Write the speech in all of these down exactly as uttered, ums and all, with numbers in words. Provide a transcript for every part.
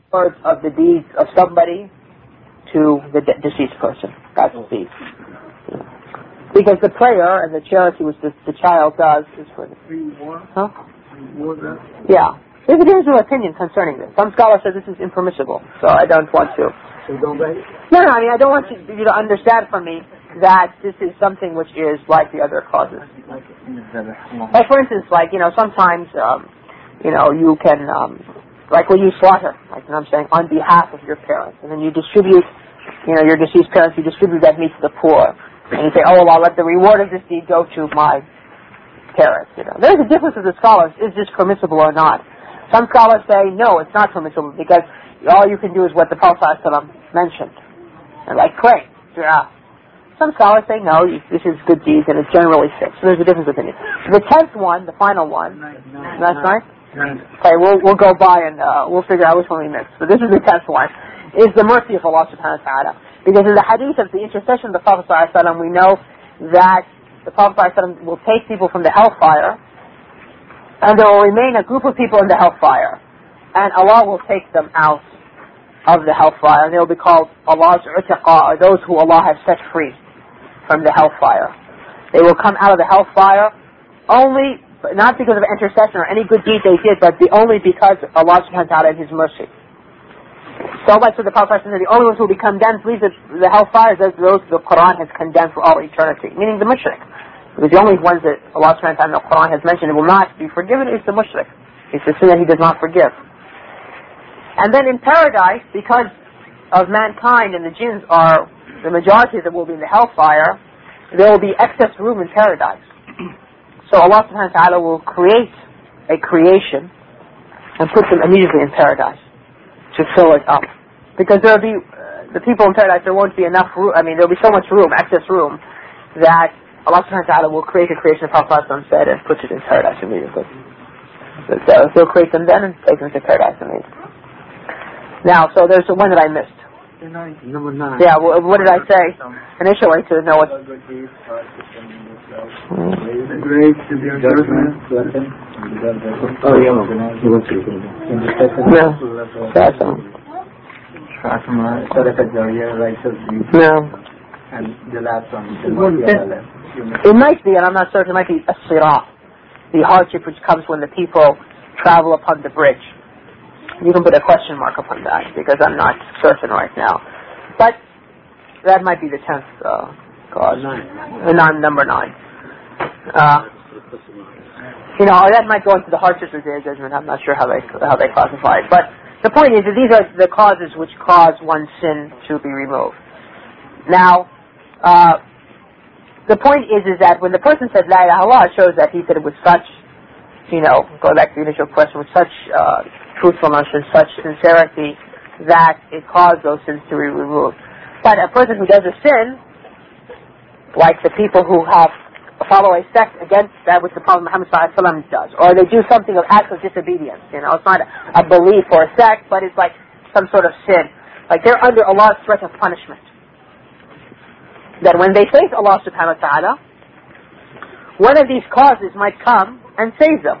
rewards of the deeds of somebody to the de- deceased person. That's the deed. Because the prayer and the charity which the, the child does is for the... Huh? Yeah. There's a difference of opinion concerning this. Some scholars say this is impermissible, so I don't want to... So don't write? No, no, I mean, I don't want you, you to understand from me that this is something which is like the other causes. Like, for instance, like, you know, sometimes, um, you know, you can, um, like when you slaughter, like, you know what I'm saying, on behalf of your parents, and then you distribute, you know, your deceased parents, you distribute that meat to the poor, and you say, oh, well, I'll let the reward of this deed go to my parents, you know. There's a difference with the scholars, is this permissible or not? Some scholars say, no, it's not permissible, because all you can do is what the Prophet ﷺ mentioned, and like pray, yeah. Some scholars say, no, this is good deeds, and it's generally fixed. So there's a difference of opinion. The tenth one, the final one, nine, nine, that's right? Nine. Okay, we'll we'll go by and uh, we'll figure out which one we missed. So this is the tenth one, is the mercy of Allah subhanahu wa ta'ala. Because in the hadith of the intercession of the Prophet ﷺ, we know that the Prophet ﷺ will take people from the hellfire, and there will remain a group of people in the hellfire, and Allah will take them out of the hellfire, and they will be called Allah's utiqa, or those who Allah has set free from the hellfire. They will come out of the hellfire only, not because of intercession or any good deed they did, but the only because Allah subhanahu wa ta'ala and His mercy. So much so the Prophet said, the only ones who will be condemned to leave the, the hellfire is those the Quran has condemned for all eternity, meaning the mushrik. Because the only ones that Allah subhanahu wa ta'ala in the Quran has mentioned will not be forgiven is the mushrik. It's the sin that He does not forgive. And then in paradise, because of mankind and the jinns are the majority that will be in the hellfire, there will be excess room in paradise. So Allah subhanahu wa ta'ala will create a creation and put them immediately in paradise to fill it up. Because there will be, uh, the people in paradise, there won't be enough room, I mean there will be so much room, excess room, that Allah subhanahu wa ta'ala will create a creation, the Prophet said, and put it in paradise immediately. So He'll create them then and take them to paradise immediately. Now, so there's the one that I missed. Number nine. Yeah, well, what did I say initially to know what? The grace to be judgment. Oh, yeah. No. That's all. No. And the last one. It might be, and I'm not certain, it might be a sirat, the hardship which comes when the people travel upon the bridge. You can put a question mark upon that, because I'm not certain right now. But that might be the tenth uh, cause. Nine. Uh, nine, number nine. Uh, you know, or that might go into the hardships of the judgment. I'm not sure how they how they classify it. But the point is that these are the causes which cause one's sin to be removed. Now, uh, the point is is that when the person said La ilaha illallah, it shows that he said it with such, you know, going back to the initial question, with such uh, truthfulness and such sincerity that it caused those sins to be removed. But a person who does a sin, like the people who have follow a sect against that which the Prophet Muhammad sallallahu alaihi wasallam does, or they do something of acts of disobedience, you know, it's not a belief or a sect, but it's like some sort of sin. Like they're under Allah's threat of punishment. That when they face Allah subhanahu wa ta'ala, one of these causes might come and save them.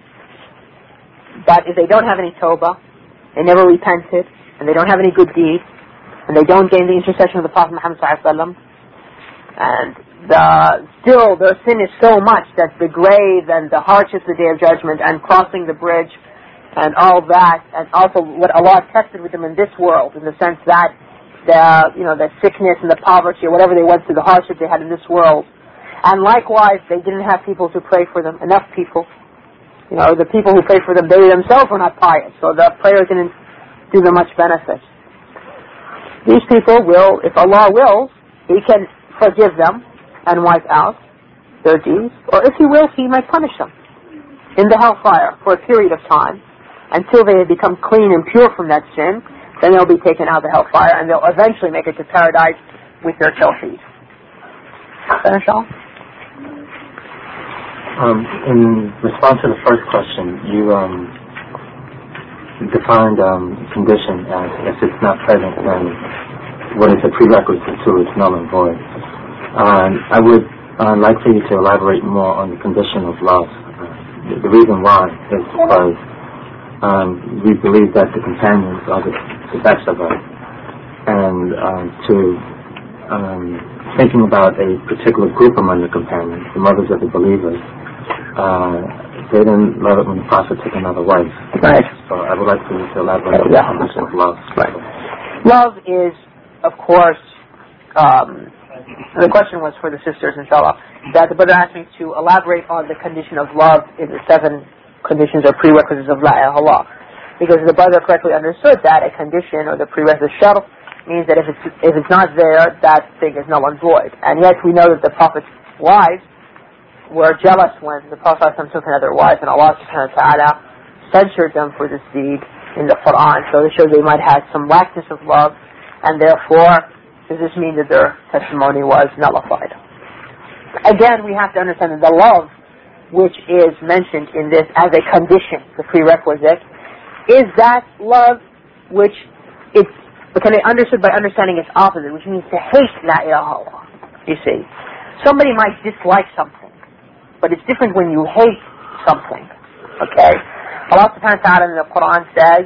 But if they don't have any tawbah, they never repented, and they don't have any good deeds, and they don't gain the intercession of the Prophet Muhammad sallallahu alaihi wasallam, and the, still their sin is so much that the grave and the hardships of the Day of Judgment and crossing the bridge and all that, and also what Allah tested with them in this world, in the sense that the, you know, the sickness and the poverty or whatever they went through, the hardship they had in this world, and likewise they didn't have people to pray for them, enough people. You know, the people who prayed for them, they themselves were not pious, so the prayer didn't do them much benefit. These people will, if Allah wills, He can forgive them and wipe out their deeds, or if He wills, He might punish them in the hellfire for a period of time until they have become clean and pure from that sin. Then they'll be taken out of the hellfire, and they'll eventually make it to paradise with their tawheed. Finish all? Um, in response to the first question, you um, defined um, condition as if it's not present, then what is a prerequisite to its null and void. Uh, I would uh, like for you to elaborate more on the condition of love. Uh, the, the reason why is because um, we believe that the companions are the, the best of us. And um, to um, thinking about a particular group among the companions, the mothers of the believers, uh, they didn't love it when the Prophet took another wife. Right. So I would like to, to elaborate yeah. on this with love. Right. Love is, of course, um, the question was for the sisters, inshallah, that the brother asked me to elaborate on the condition of love in the seven conditions or prerequisites of La ilaha illallah. Because the brother correctly understood that a condition or the prerequisite sharf means that if it's, if it's not there, that thing is null and void. And yet we know that the Prophet's wives were jealous when the Prophet took another wife, and Allah subhanahu wa ta'ala censured them for this deed in the Quran. So it shows they might have some lackness of love, and therefore does this mean that their testimony was nullified? Again, we have to understand that the love which is mentioned in this as a condition, the prerequisite, is that love which it can be understood by understanding its opposite, which means to hate La ilaha illallah. You see, somebody might dislike something, but it's different when you hate something. Okay? Allah subhanahu wa ta'ala in the Quran says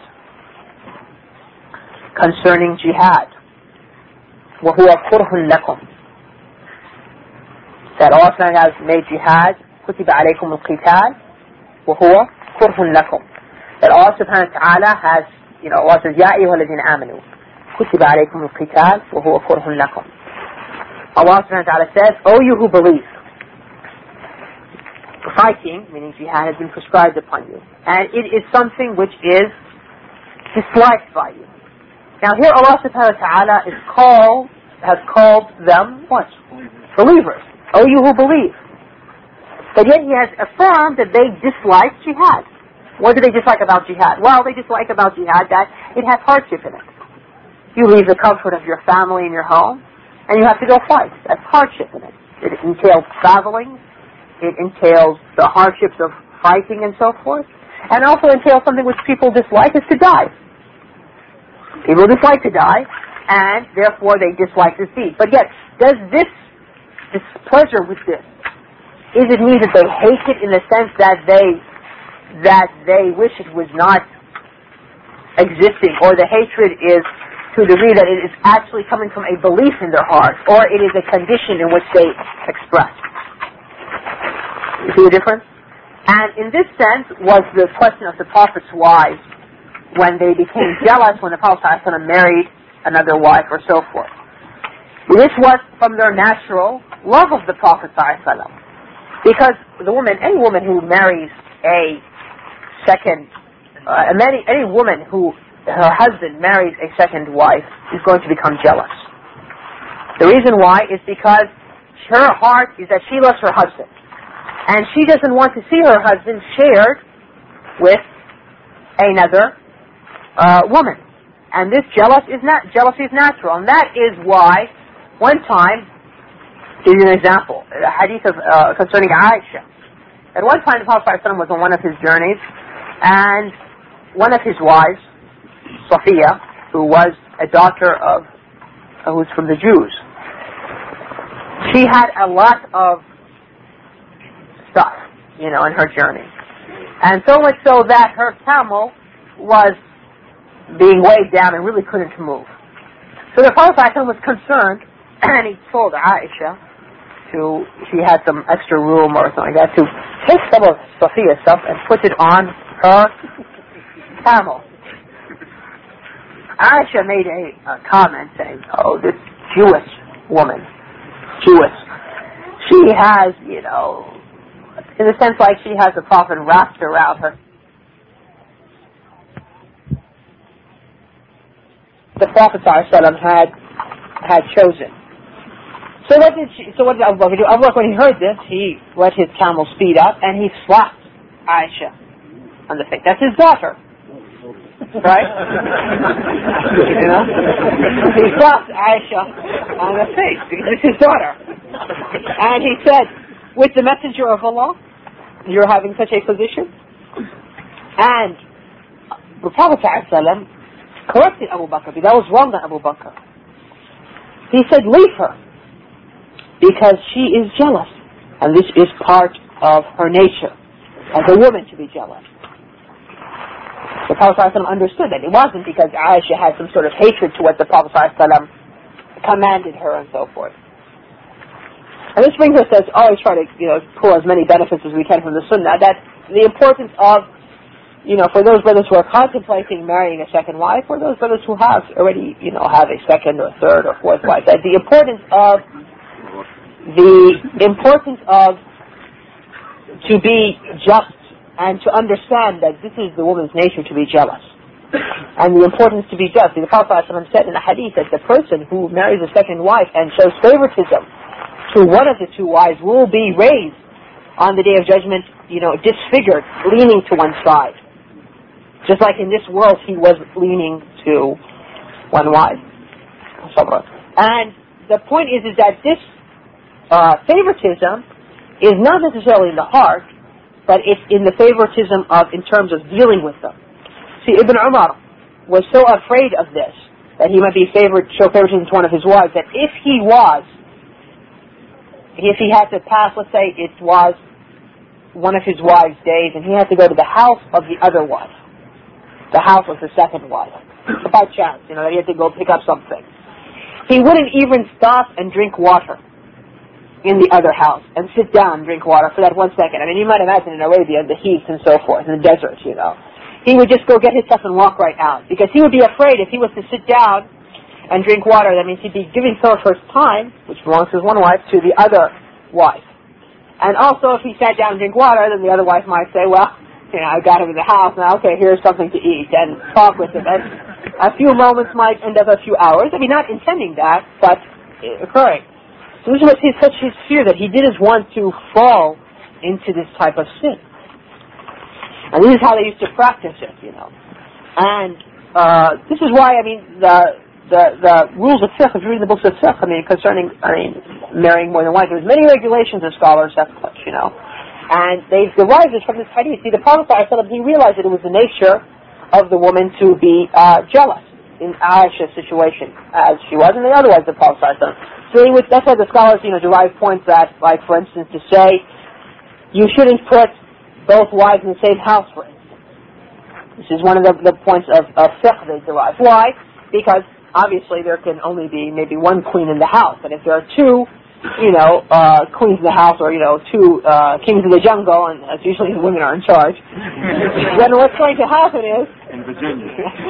concerning jihad, وَهُوَ كُرْهٌ لَكُمْ, that Allah subhanahu wa ta'ala has made jihad كُتِبَ عَلَيْكُمُ الْقِتَالِ وَهُوَ كُرْهٌ لَكُمْ, that Allah subhanahu wa ta'ala has, you know, Allah says يَا أَيُّهَا الَّذِينَ آمَنُوا كُتِبَ عَلَيْكُمُ الْقِتَالِ وَهُوَ كُرْهٌ لَكُمْ. Allah subhanahu wa ta'ala says, O you who believe, fighting, meaning jihad, has been prescribed upon you, and it is something which is disliked by you. Now here Allah subhanahu wa ta'ala is called, has called them what? Believers. O you who believe. But yet He has affirmed that they dislike jihad. What do they dislike about jihad? Well, they dislike about jihad that it has hardship in it. You leave the comfort of your family and your home, and you have to go fight. That's hardship in it. It entails traveling. It entails the hardships of fighting and so forth. And also entails something which people dislike, is to die. People dislike to die, and therefore they dislike this deed. But yet, does this displeasure with this, is it mean that they hate it in the sense that they that they wish it was not existing, or the hatred is to the degree that it is actually coming from a belief in their heart, or it is a condition in which they express? You see the difference? And in this sense was the question of the Prophet's wives when they became jealous when the Prophet ﷺ married another wife or so forth. This was from their natural love of the Prophet ﷺ. Because the woman, any woman who marries a second, uh, any, any woman who her husband marries a second wife is going to become jealous. The reason why is because her heart is that she loves her husband, and she doesn't want to see her husband shared with another uh, woman. And this jealous is not jealousy is natural, and that is why one time, to give you an example, a hadith of, uh, concerning Aisha. At one time, the Prophet ﷺ was on one of his journeys, and one of his wives, Safiya, who was a daughter of, uh, who was from the Jews, she had a lot of stuff, you know, in her journey. And so much so that her camel was being weighed down and really couldn't move. So the Prophet ﷺ was concerned, and he told Aisha to, she had some extra room or something like that, to take some of Safiya's stuff and put it on her camel. Aisha made a, a comment saying, oh, this Jewish woman, Jewish, she has, you know, in a sense like she has the Prophet wrapped around her. The Prophet ﷺ had had chosen. So what did she, so what did Abu Bakr do? Abu Bakr, when he heard this, he let his camel speed up and he slapped Aisha on the face. That's his daughter. Right? You know? He slapped Aisha on the face because it's his daughter. And he said, with the messenger of Allah, you're having such a position? And the Prophet ﷺ corrected Abu Bakr, because that was wrong on Abu Bakr. He said, leave her, because she is jealous, and this is part of her nature as a woman to be jealous. The Prophet ﷺ understood that. It wasn't because Aisha had some sort of hatred to what the Prophet ﷺ commanded her and so forth. And this brings us to always try to, you know, pull as many benefits as we can from the Sunnah, that the importance of, you know, for those brothers who are contemplating marrying a second wife, or those brothers who have already, you know, have a second or third or fourth wife, that the importance of, the importance of to be just and to understand that this is the woman's nature to be jealous. And the importance to be just. The Prophet ﷺ said in a hadith that the person who marries a second wife and shows favoritism to one of the two wives will be raised on the Day of Judgment, you know, disfigured, leaning to one side. Just like in this world he was leaning to one wife. And the point is, is that this uh, favoritism is not necessarily in the heart, but it's in the favoritism of, in terms of dealing with them. See, Ibn Umar was so afraid of this, that he might be favored, show favoritism to one of his wives, that if he was, if he had to pass, let's say it was one of his wives' days, and he had to go to the house of the other wife, the house of the second wife, by chance, you know, that he had to go pick up something, he wouldn't even stop and drink water in the other house, and sit down and drink water for that one second. I mean, you might imagine in Arabia, the heat and so forth, in the desert, you know. He would just go get his stuff and walk right out, because he would be afraid if he was to sit down and drink water, that means he'd be giving some of his time, which belongs to his one wife, to the other wife. And also, if he sat down and drank water, then the other wife might say, well, you know, I got him in the house, now, okay, here's something to eat, and talk with him. And a few moments might end up a few hours. I mean, not intending that, but occurring. So this was his, such his fear that he didn't want to fall into this type of sin. And this is how they used to practice it, you know. And uh, this is why, I mean, the the the rules of fiqh, if you read the books of fiqh, I mean, concerning, I mean, marrying more than one, there's many regulations that scholars have put, you know. And they derive this from this hadith. See, the Prophet ﷺ, he realized that it was the nature of the woman to be uh, jealous in Aisha's situation, as she was, and the other wives of the Prophet ﷺ. So he would, that's why the scholars, you know, derive points that, like, for instance, to say, you shouldn't put both wives in the same house, for instance. This is one of the, the points of, of fiqh they derive. Why? Because, obviously, there can only be maybe one queen in the house, and if there are two, you know, uh, queens in the house, or, you know, two uh, kings of the jungle, and as usually the women are in charge, then what's going to happen is... In Virginia.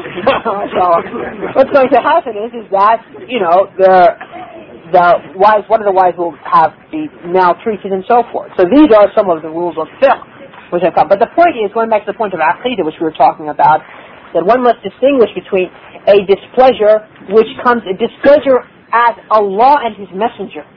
What's going to happen is, is that, you know, the... the wives, one of the wives will have be maltreated and so forth. So these are some of the rules of fiqh which have come. But the point is, going back to the point of aqidah, which we were talking about, that one must distinguish between a displeasure which comes, a displeasure at Allah and His Messenger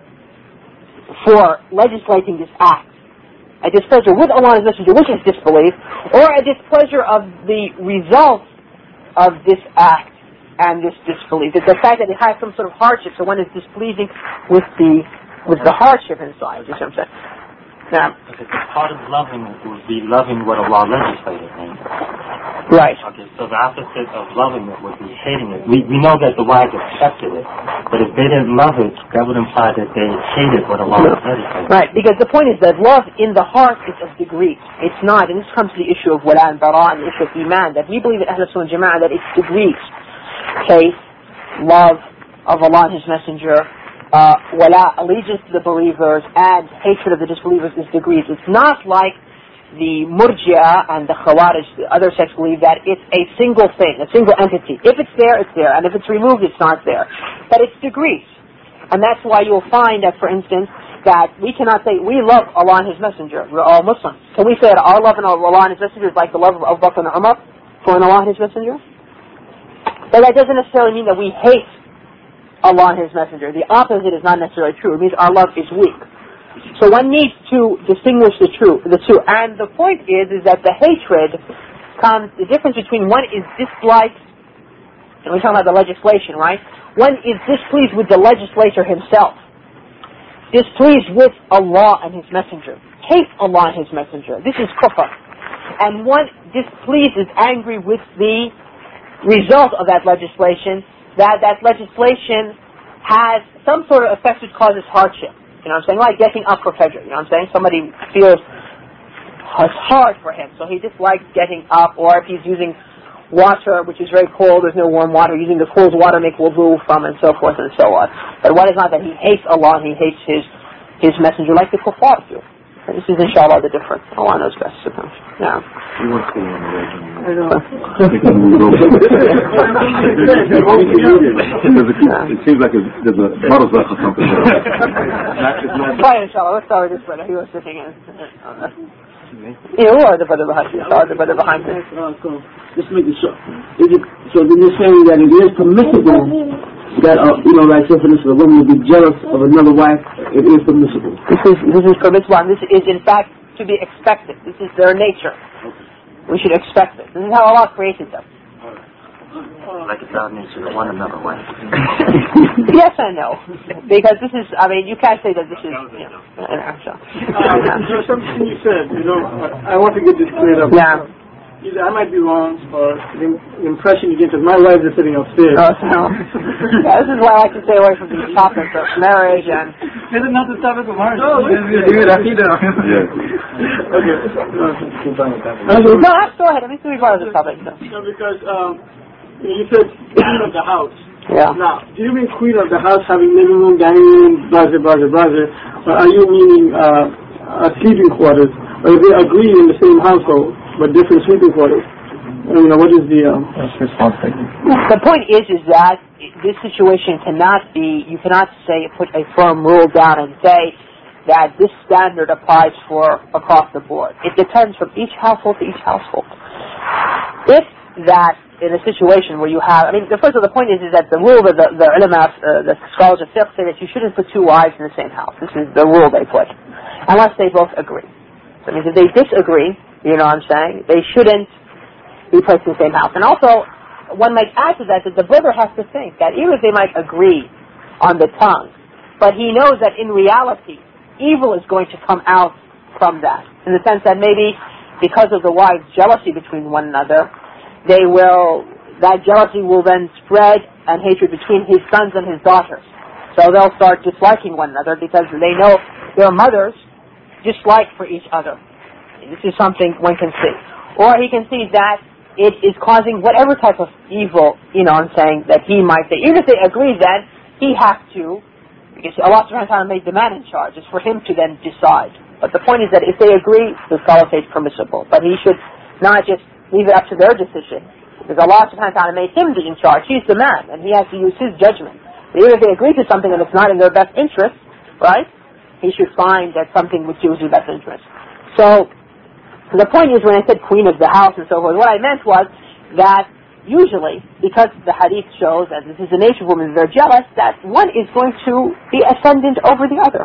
for legislating this act, a displeasure with Allah and His Messenger, which is disbelief, or a displeasure of the result of this act and this disbelief. It's the fact that it has some sort of hardship, so one is displeasing with the with the hardship inside. You see what I'm saying? Now, okay, so part of loving would be loving what Allah legislated, right? Right. Okay, so the opposite of loving it would be hating it. We we know that the wives accepted it, but if they didn't love it, that would imply that they hated what Allah legislated. Right, because the point is that love in the heart is of degree. It's not, and this comes to the issue of wala and bara and the issue of iman, that we believe in Ahl Sunnah Jama'ah that it's degrees. Faith, love of Allah and His Messenger, uh, wala, allegiance to the believers, and hatred of the disbelievers is degrees. It's not like the Murji'ah and the Khawarij, the other sects, believe that it's a single thing, a single entity. If it's there, it's there, and if it's removed, it's not there. But it's degrees. And that's why you'll find that, for instance, that we cannot say, we love Allah and His Messenger. We're all Muslims. Can we say that our love in Allah and His Messenger is like the love of Abu Bakr and Umar for Allah and His Messenger? But that doesn't necessarily mean that we hate Allah and His Messenger. The opposite is not necessarily true. It means our love is weak. So one needs to distinguish the true, the two. And the point is, is that the hatred comes, the difference between one is dislike, and we're talking about the legislation, right? One is displeased with the legislator himself. Displeased with Allah and His Messenger. Hate Allah and His Messenger. This is kufr. And one displeased, is angry with the result of that legislation, that that legislation has some sort of effect which causes hardship. You know what I'm saying? Like getting up for Fajr. You know what I'm saying? Somebody feels it's hard for him, so he dislikes getting up, or if he's using water, which is very cold, there's no warm water, using the cold water make wudu from, and so forth and so on. But what is not that he hates Allah, he hates his his messenger like the kuffar do. And this is inshallah the difference. Allah knows best. Yeah. He wants to be on the way. I know. It seems like there's a model or something. Fine, inshallah. Let's start with this brother. He was sitting in. You are the brother behind you. Sorry, the brother behind you. Just make it sure. Is it, so then you're saying that it is permissible that, uh, you know, like say for instance, a woman would be jealous of another wife. It is permissible. This is this is permissible, and this is in fact to be expected. This is their nature. We should expect it. This is how Allah created them. Like it's our nature to want another wife. Yes and no, because this is. I mean, you can't say that this is. You know, uh, there's something you said. You know, I want to get this cleared up. Yeah. Either I might be wrong, or the impression you get, because my wife is sitting upstairs. Oh, so. Yeah, this is why I like to stay away from these topics of marriage and... Is it not the topic of marriage? No, it's good. I see that. Okay. No, go ahead. Let me see part of the topic. So. No, because um, you said queen of the house. Yeah. Now, do you mean queen of the house having living room, dining room, blah, blah, blah, blah, or are you meaning uh, uh, sleeping quarters? Or do they agree in the same household, but different sleeping quarters? You know, what is the... Um... The point is, is that this situation cannot be, you cannot say, put a firm rule down and say that this standard applies for across the board. It depends from each household to each household. If that, in a situation where you have, I mean, the first of the point is, is that the rule that the, the ulama, uh, the scholars of fiqh say that you shouldn't put two wives in the same house. This is the rule they put, unless they both agree. So it means if they disagree, you know what I'm saying, they shouldn't be placed in the same house. And also, one might add to that that the brother has to think that even if they might agree on the tongue, but he knows that in reality, evil is going to come out from that. In the sense that maybe because of the wives' jealousy between one another, they will, that jealousy will then spread and hatred between his sons and his daughters. So they'll start disliking one another because they know their mothers dislike for each other. This is something one can see. Or he can see that it is causing whatever type of evil, you know, I'm saying, that he might say. Even if they agree then, he has to, because Allah subhanahu wa ta'ala made the man in charge. It's for him to then decide. But the point is that if they agree, the scholar says it's permissible. But he should not just leave it up to their decision. Because Allah subhanahu wa ta'ala made him be in charge. He's the man, and he has to use his judgment. But even if they agree to something and it's not in their best interest, right, he should find that something which is in his best interest. So, the point is, when I said queen of the house and so forth, what I meant was that usually, because the hadith shows that this is the nature of women, they're jealous, that one is going to be ascendant over the other.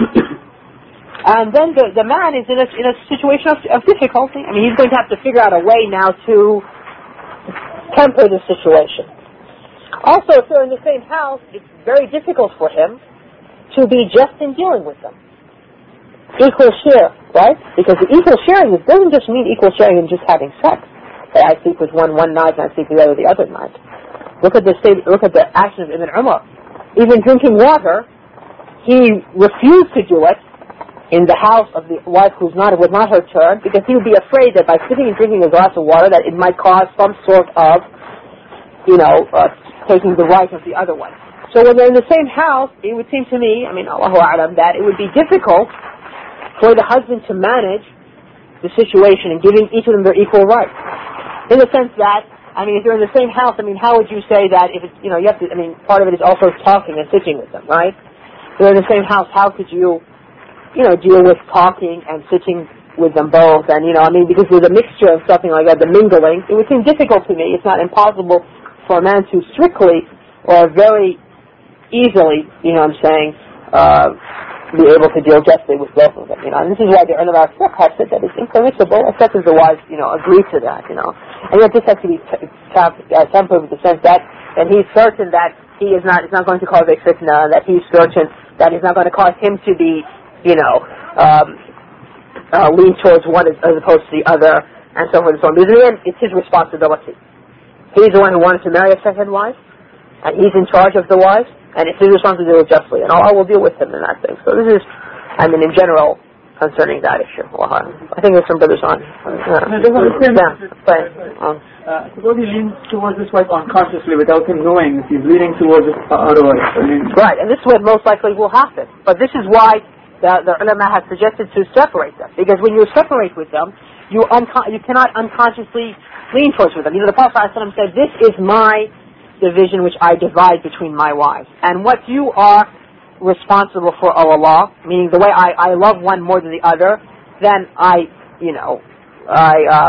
And then the, the man is in a, in a situation of, of difficulty. I mean, he's going to have to figure out a way now to temper the situation. Also, if they're in the same house, it's very difficult for him to be just in dealing with them. Equal share, right? Because the equal sharing is, doesn't just mean equal sharing in just having sex. Hey, I sleep with one one night and I sleep with the other the other night. Look at the state, look at the actions of Ibn Umar. Even drinking water, he refused to do it in the house of the wife who's not, was not her turn, because he would be afraid that by sitting and drinking a glass of water that it might cause some sort of, you know, uh, taking the right of the other one. So when they're in the same house, it would seem to me, I mean, Allahu A'lam, that it would be difficult for the husband to manage the situation and giving each of them their equal rights. In the sense that, I mean, if you're in the same house, I mean, how would you say that if it's, you know, you have to, I mean, part of it is also talking and sitting with them, right? If you're in the same house, how could you, you know, deal with talking and sitting with them both? And, you know, I mean, because there's a mixture of something like that, the mingling, it would seem difficult to me. It's not impossible for a man to strictly or very easily, you know what I'm saying, uh, be able to deal justly with both of them, you know. And this is why the ulama of fiqh have said that it's impermissible, except as the wives, you know, agree to that, you know. And yet this has to be t- t- uh, tempered with the sense that, that he's certain that he is not, it's not going to cause a fitna, that he's certain that it's not going to cause him to be, you know, um, uh, lean towards one as, as opposed to the other, and so forth and so on. Because in the end, it's his responsibility. He's the one who wanted to marry a second wife, and he's in charge of the wife, and it's his responsibility to do it justly, and Allah will deal with him in that thing. So this is, I mean, in general, concerning that issue. I think there's some brothers on. Uh, yeah, but, um, uh, suppose he leans towards his wife unconsciously without him knowing if he's leaning towards it uh, otherwise. I mean, right, and this is what most likely will happen. But this is why the, the ulama has suggested to separate them. Because when you separate with them, you unco- you cannot unconsciously lean towards with them. You know, the Prophet ﷺ said, this is my division which I divide between my wives. And what you are responsible for, O Allah, meaning the way I, I love one more than the other, then I, you know, I, uh,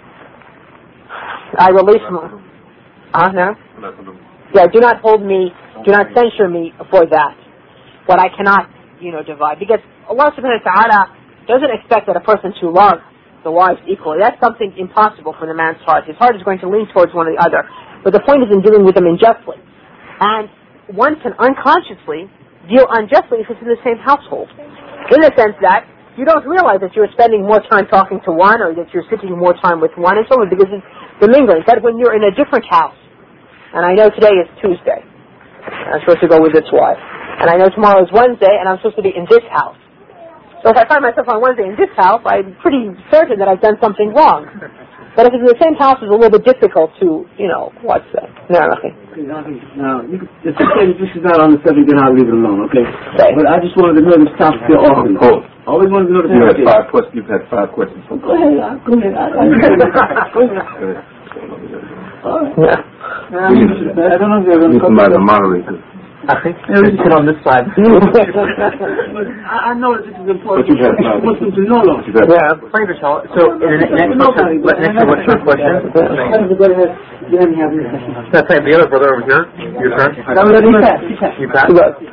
I release them. Ah, uh, no? Yeah, do not hold me, do not censure me for that. What I cannot, you know, divide. Because Allah subhanahu wa ta'ala doesn't expect that a person to love the wives equally. That's something impossible for the man's heart. His heart is going to lean towards one or the other. But the point is in dealing with them unjustly. And one can unconsciously deal unjustly if it's in the same household. In the sense that you don't realize that you're spending more time talking to one or that you're sitting more time with one and so on because it's the mingling. But when you're in a different house, and I know today is Tuesday, I'm supposed to go with this wife, and I know tomorrow is Wednesday, and I'm supposed to be in this house. So if I find myself on Wednesday in this house, I'm pretty certain that I've done something wrong. But if it's in the same house, it's a little bit difficult to, you know, what's that? No, nothing. Now, you, if you say this is not on the subject, then I'll leave it alone, okay? Say. But I just wanted to know this topic still often. Oh. Always wanted to know the You topic. had five questions. You've had five questions. Go ahead, uh, go ahead. I, I, go ahead. All right. Yeah. Now, I don't know if they're going to come by the moderator. I think maybe we sit on this side. I, I know that this is important. But you've had five. Muslims to know, though. Yeah, pray to tell. So, in the next question, next what's your question? Go ahead. You haven't have your question. That's right. The other brother over here. Your turn. No, no, you pass. You pass. You pass.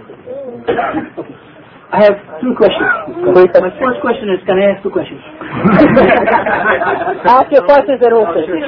I have two questions. My first question is, can I ask two questions? Ask your questions and we'll see.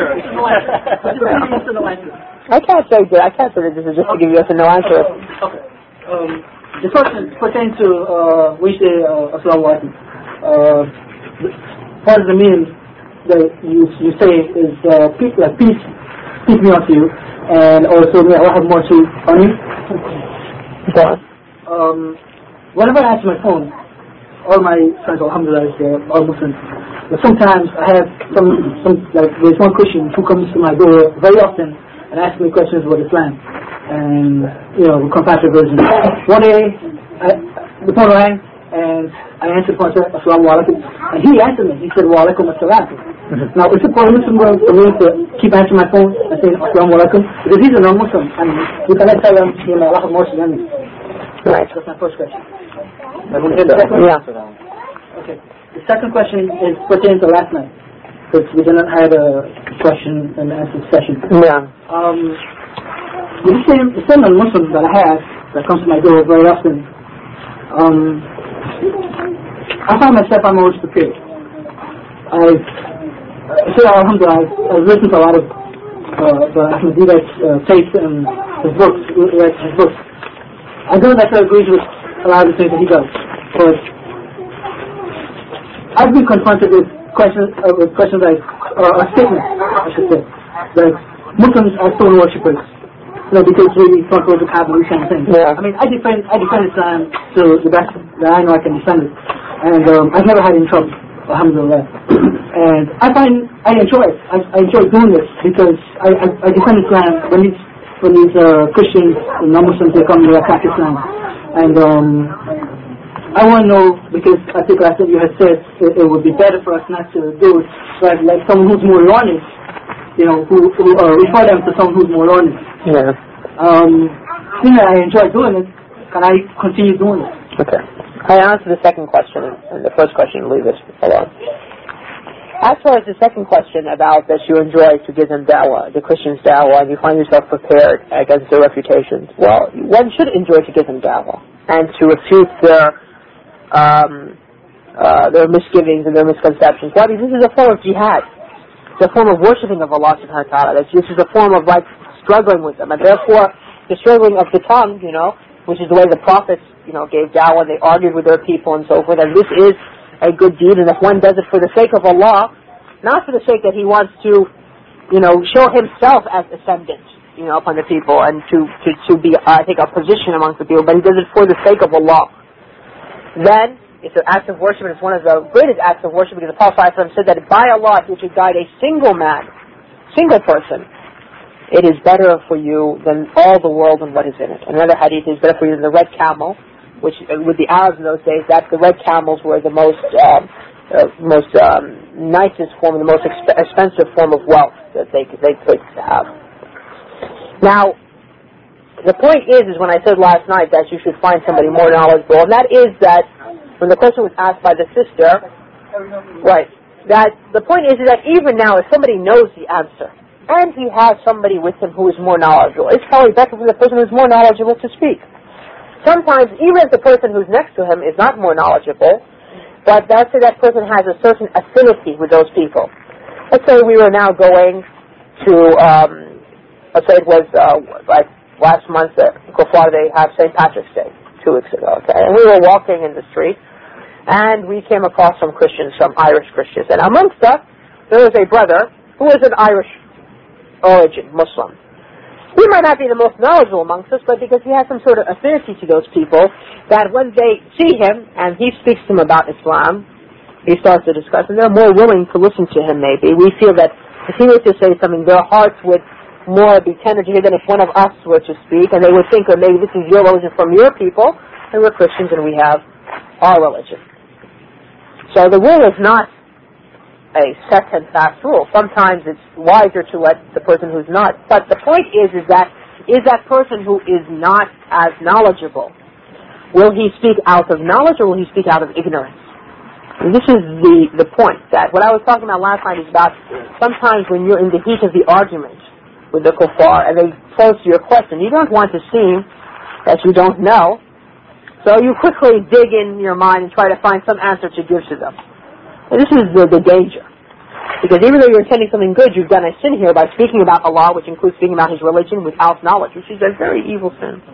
I can't say that. I can't say that this is just to give you yes or no answer. Okay. Um, the first one pertains to uh, we say uh, Assalamu alaikum. Uh, part of the meaning that you you say is uh, peace, uh, peace, peace be unto you, and also may Allah have mercy on you. Go on. Um, whenever I answer my phone, all my friends, alhamdulillah, they're all Muslims. But sometimes I have some, some like there's one Christian who comes to my door very often and asks me questions about Islam and, you know, comparative versions. One day, I, the phone rang and I answered the phone and said, Assalamu alaikum. And he answered me. He said, Wa alaikum assalam. Now, is it for a Muslim for me to keep answering my phone and saying Assalamu alaikum? Because he's a non-Muslim and we cannot tell him, you know, Allah have mercy on me. Right. That's my first question. Yeah. Okay. The second question is pertaining to last night, because we did not have a question and answer session. Yeah. Um, the same, the same non-Muslim that I have that comes to my door very often, um, I find myself I'm always prepared. I say alhamdulillah, I've, I've listened to a lot of uh, the Ahmadiyyah's uh, tapes and his books, his books. I don't necessarily agree with a lot of the things that he does, but I've been confronted with questions, uh, with questions like, uh, or statements, I should say, that Muslims are stone worshippers, you know, because we don't go to Kaaba, we kind of thing. Yeah. I mean, I defend, I defend Islam to the best that I know I can defend it, and um, I've never had any trouble, alhamdulillah. And I find I enjoy it. I, I enjoy doing this because I, I, I defend Islam when these when these uh, Christians and non-Muslims they come to attack Islam, and um. I want to know, because I think last time you had said it, it would be better for us not to do it, but like someone who's more learned, you know, who, who uh, refer them to someone who's more learned. Yeah. Um, seeing that I enjoy doing it, can I continue doing it? Okay. I answer the second question, and the first question, leave it alone. As far as the second question about that you enjoy to give them dawah, the Christians dawah, and you find yourself prepared against their refutations, well, one should enjoy to give them dawah, and to refute their Um, uh, their misgivings and their misconceptions. Why? Because this is a form of jihad. It's a form of worshipping of Allah subhanahu wa ta'ala. This is a form of like struggling with them. And therefore, the struggling of the tongue, you know, which is the way the prophets, you know, gave da'wah, they argued with their people and so forth, and this is a good deed, and if one does it for the sake of Allah, not for the sake that he wants to, you know, show himself as ascendant, you know, upon the people, and to, to, to be, uh, I think, a position amongst the people, but he does it for the sake of Allah, then it's an act of worship, and it's one of the greatest acts of worship, because the Prophet ﷺ said that by Allah, if you should guide a single man, single person, it is better for you than all the world and what is in it. Another hadith is better for you than the red camel, which with the Arabs in those days, that the red camels were the most um, uh, most um, nicest form, the most exp- expensive form of wealth that they could, they could have. Now, the point is, is when I said last night that you should find somebody more knowledgeable, and that is that when the question was asked by the sister, right, that the point is, is that even now, if somebody knows the answer, and he has somebody with him who is more knowledgeable, it's probably better for the person who is more knowledgeable to speak. Sometimes, even if the person who's next to him is not more knowledgeable, but let's say that person has a certain affinity with those people. Let's say we were now going to, um, let's say it was uh, like last month, uh, Kufar, they have Saint Patrick's Day, two weeks ago, okay? And we were walking in the street, and we came across some Christians, some Irish Christians. And amongst us, there was a brother who was an Irish origin, Muslim. He might not be the most knowledgeable amongst us, but because he has some sort of affinity to those people, that when they see him and he speaks to them about Islam, he starts to discuss, and they're more willing to listen to him maybe. We feel that if he were to say something, their hearts would more be tender to hear than if one of us were to speak, and they would think, oh, maybe this is your religion from your people, and we're Christians and we have our religion. So the rule is not a set and fast rule. Sometimes it's wiser to let the person who's not. But the point is, is that is that person who is not as knowledgeable, will he speak out of knowledge or will he speak out of ignorance? And this is the, the point. That what I was talking about last night is about sometimes when you're in the heat of the argument with the kuffar and they pose to your question, you don't want to seem that you don't know, so you quickly dig in your mind and try to find some answer to give to them. And this is the, the danger. Because even though you're intending something good, you've done a sin here by speaking about Allah, which includes speaking about His religion without knowledge, which is a very evil sin.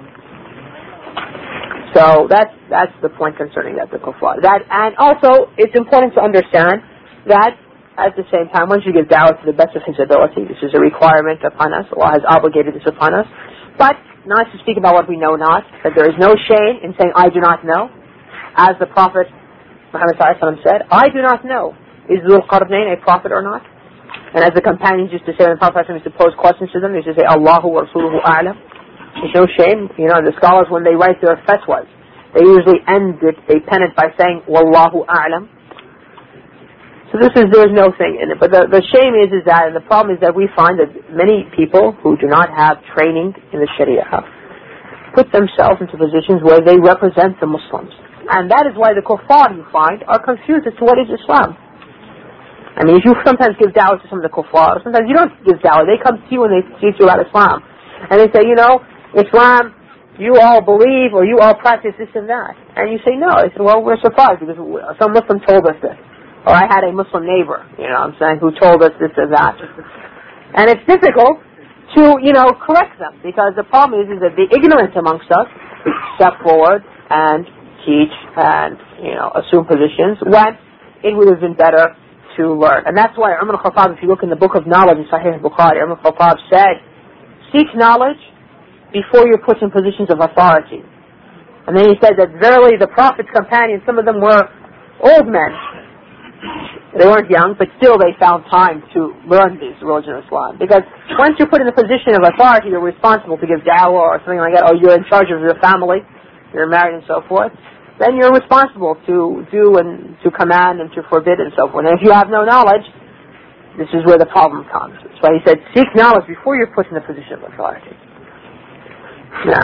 So that's that's the point concerning that, the kuffar. That, and also, it's important to understand that at the same time, once you give da'wah to the best of his ability, this is a requirement upon us. Allah has obligated this upon us. But not to speak about what we know not, that there is no shame in saying, I do not know. As the Prophet Muhammad said, I do not know, is Dhul Qarnayn a prophet or not? And as the companions used to say, when the Prophet used to pose questions to them, they used to say, Allahu wa Rasuluhu a'lam. There's no shame. You know, the scholars, when they write their fatwas, they usually end it, they pen it by saying, Wallahu a'lam. So this is, there's no thing in it. But the, the shame is, is that, and the problem is that we find that many people who do not have training in the Sharia put themselves into positions where they represent the Muslims. And that is why the kuffar, you find, are confused as to what is Islam. I mean, if you sometimes give da'wah to some of the kuffar, sometimes you don't give da'wah. They come to you and they teach you about Islam. And they say, you know, Islam, you all believe or you all practice this and that. And you say, no. They say, well, we're surprised because some Muslim told us this. Or I had a Muslim neighbor, you know what I'm saying, who told us this and that. And it's difficult to, you know, correct them. Because the problem is, is that the ignorant amongst us step forward and teach and, you know, assume positions when it would have been better to learn. And that's why Umar al-Khattab, if you look in the book of knowledge in Sahih al-Bukhari, Umar al-Khattab said, seek knowledge before you're put in positions of authority. And then he said that verily the Prophet's companions, some of them were old men. They weren't young, but still they found time to learn this religion of Islam. Because once you're put in a position of authority, you're responsible to give da'wah or something like that, or you're in charge of your family, you're married and so forth, then you're responsible to do and to command and to forbid and so forth. And if you have no knowledge, this is where the problem comes. That's why he said, seek knowledge before you're put in a position of authority. Yeah.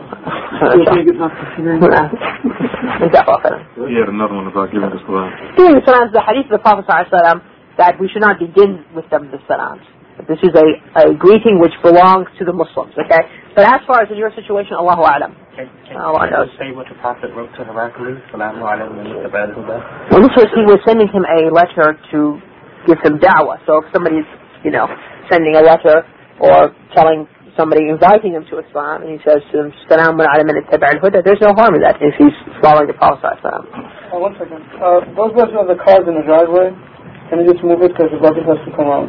He had another one about giving the salam. Giving the salam is the hadith of the Prophet ﷺ that we should not begin with them the salams. This is a, a greeting which belongs to the Muslims, okay? But as far as in your situation, Allahu A'lam. Can, can Allah knows. Say what the Prophet wrote to Heracles? Salamu alaykum wa rahmatullah. Well, this was, he was sending him a letter to give him da'wah. So if somebody's, you know, sending a letter or telling somebody, inviting him to Islam, and he says to him, Salamu alaykum wa rahmatullah, there's no harm in that if he's following the Prophet ﷺ. Oh, one second. Uh, those guys have the cars in the driveway. Can you just move it because the bucket has to come out?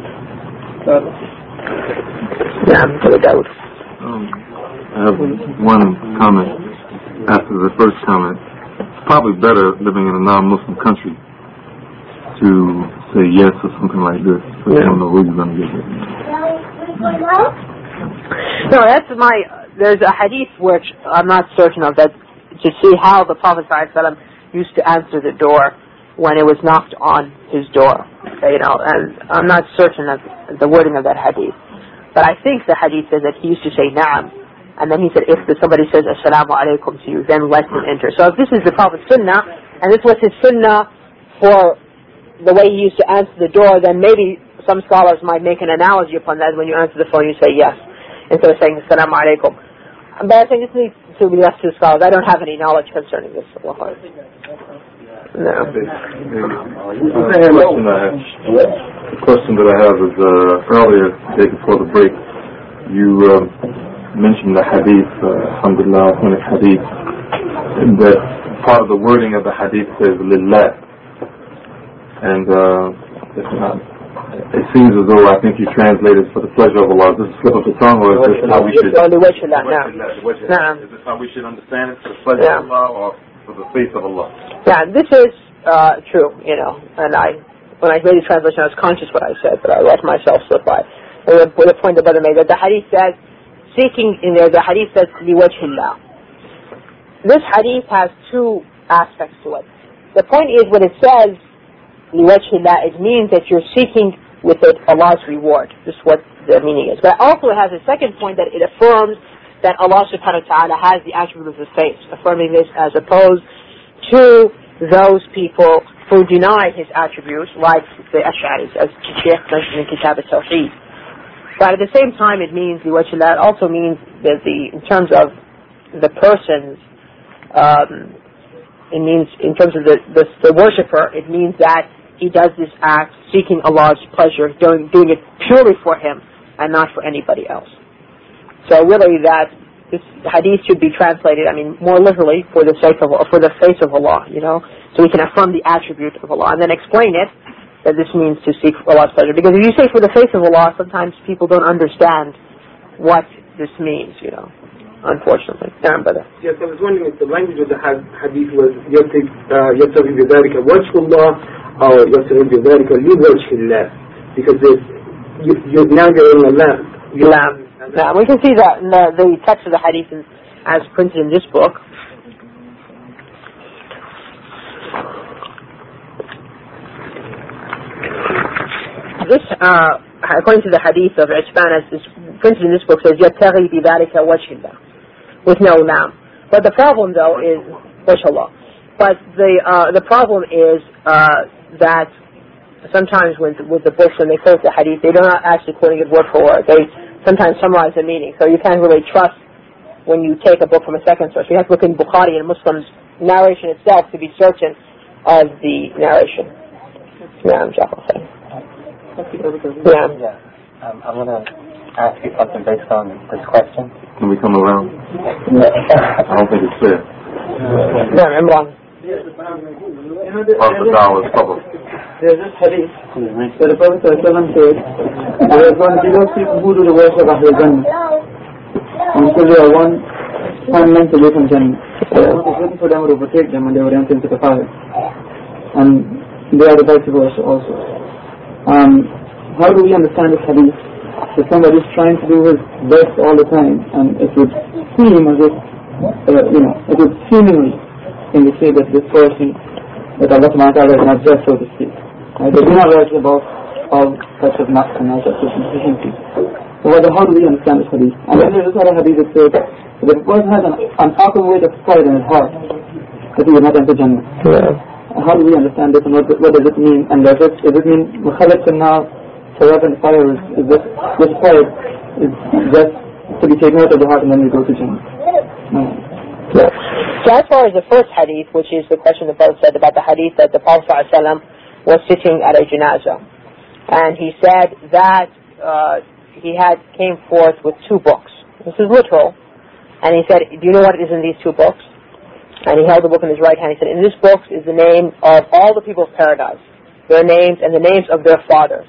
Yeah, Dawood. Um, I have one comment after the first comment. probably better living in a non-Muslim country to say yes or something like this. So yeah. You don't know who you're going to get with. No, that's my, there's a hadith which I'm not certain of, that to see how the Prophet ﷺ used to answer the door when it was knocked on his door. You know, and I'm not certain of the wording of that hadith. But I think the hadith says that he used to say na'am. And then he said, if somebody says assalamu alaikum to you, then let him enter. So if this is the Prophet's sunnah, and this was his sunnah for the way he used to answer the door, then maybe some scholars might make an analogy upon that. When you answer the phone, you say yes, instead of saying assalamu alaikum. But I think this needs to be left to the scholars. I don't have any knowledge concerning this. No. The question I have, the question that I have is, uh, earlier, day before the break, you uh, mentioned the hadith, uh, alhamdulillah, authentic hadith, and that part of the wording of the hadith says lillah. And uh, it's not, it seems as though I think you translated for the pleasure of Allah. Is this a slip of the tongue, or is this how we should? No. Is this how we should understand it? For the pleasure yeah. of Allah, or for the faith of Allah? Yeah, this is uh, true. You know, and I, when I made the translation, I was conscious what I said, but I let myself slip by. And the, the point the brother made, that the hadith says, seeking in there, the hadith says liwajhillah. This hadith has two aspects to it. The point is, when it says liwajhillah, it means that you're seeking with it Allah's reward. This is what the meaning is. But also it has a second point, that it affirms that Allah subhanahu wa ta'ala has the attribute of the face, affirming this as opposed to those people who deny his attributes, like the Ash'aris, as Shaykh mentioned in Kitab al-Tawheed. But at the same time, it means liwajhillah. It also means that the, in terms of the person's, um, it means in terms of the, the the worshipper, it means that he does this act seeking Allah's pleasure, doing doing it purely for him and not for anybody else. So really, that this hadith should be translated, I mean, more literally, for the sake of, for the face of Allah, you know, so we can affirm the attribute of Allah, and then explain it, that this means to seek Allah's pleasure. Because if you say for the face of Allah, sometimes people don't understand what this means, you know, unfortunately. Aaron, brother. Yes, I was wondering if the language of the hadith was يَبْتَغِي بِذَلِكَ وَجْهُ اللَّهِ or يَبْتَغِي بِذَلِكَ لِوَجْهِ اللَّهِ, because you, you're now getting a lamb. Lamb. Now, we can see that in the, the text of the hadith is, as printed in this book. This, uh, according to the hadith of Itban, as is printed in this book, says يَبْتَغِي بِذَلِكَ وَجْهِ اللَّهِ, with no lamb. But the problem, though, is mashallah. But the uh, the problem is uh, that sometimes with with the books, when they quote the hadith, they're not actually quoting it word for word. They sometimes summarize the meaning, so you can't really trust when you take a book from a second source. You have to look in Bukhari and Muslim's narration itself to be certain of the narration. Yeah, I'm Jaffa. Yeah. yeah. Um, I want to ask you something based on this question. Can we come around? I don't think it's fair. Yeah, I'm wrong. Prophet Dawah is trouble. There's this hadith that the Prophet ﷺ said, there is one zero people who do the worship of the Jannah, until they are one one length away from Jannah. The Prophet was waiting for them to overtake them, and they were entering into the fire. And they are the vice versa also. Um, how do we understand this hadith? That somebody is trying to do his best all the time, and it would seem as if, uh, you know, it would seemingly in the say that this person, that Allah subhanahu wa ta'ala is not just, so to speak. Right? But we're not right about all types of nafs and all types of deficiencies. So how do we understand this hadith? And then there's this other hadith that says that if a person has an untalkable weight of pride in his heart, that he will not enter Jannah. Yeah. How do we understand this, and what, what does it mean? And does it, does it mean mukhallat sunnah, forever in fire, is, is this, this pride is just to be taken out of the heart and then we go to Jannah? No. Yeah. So as far as the first hadith, which is the question the Prophet said about the hadith that the Prophet ﷺ was sitting at a janazah, and he said that uh, he had came forth with two books. This is literal. And he said, do you know what is in these two books? And he held the book in his right hand. He said, in this book is the name of all the people of paradise, their names and the names of their fathers.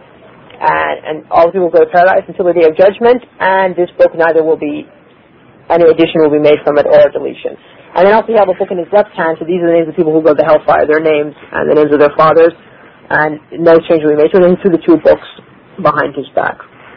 And, and all the people will go to paradise until the day of judgment, and this book neither will be any addition will be made from it or a deletion. And then also you have a book in his left hand, so these are the names of people who go to hellfire, their names and the names of their fathers, and no change will be made. So then through the two books behind his back.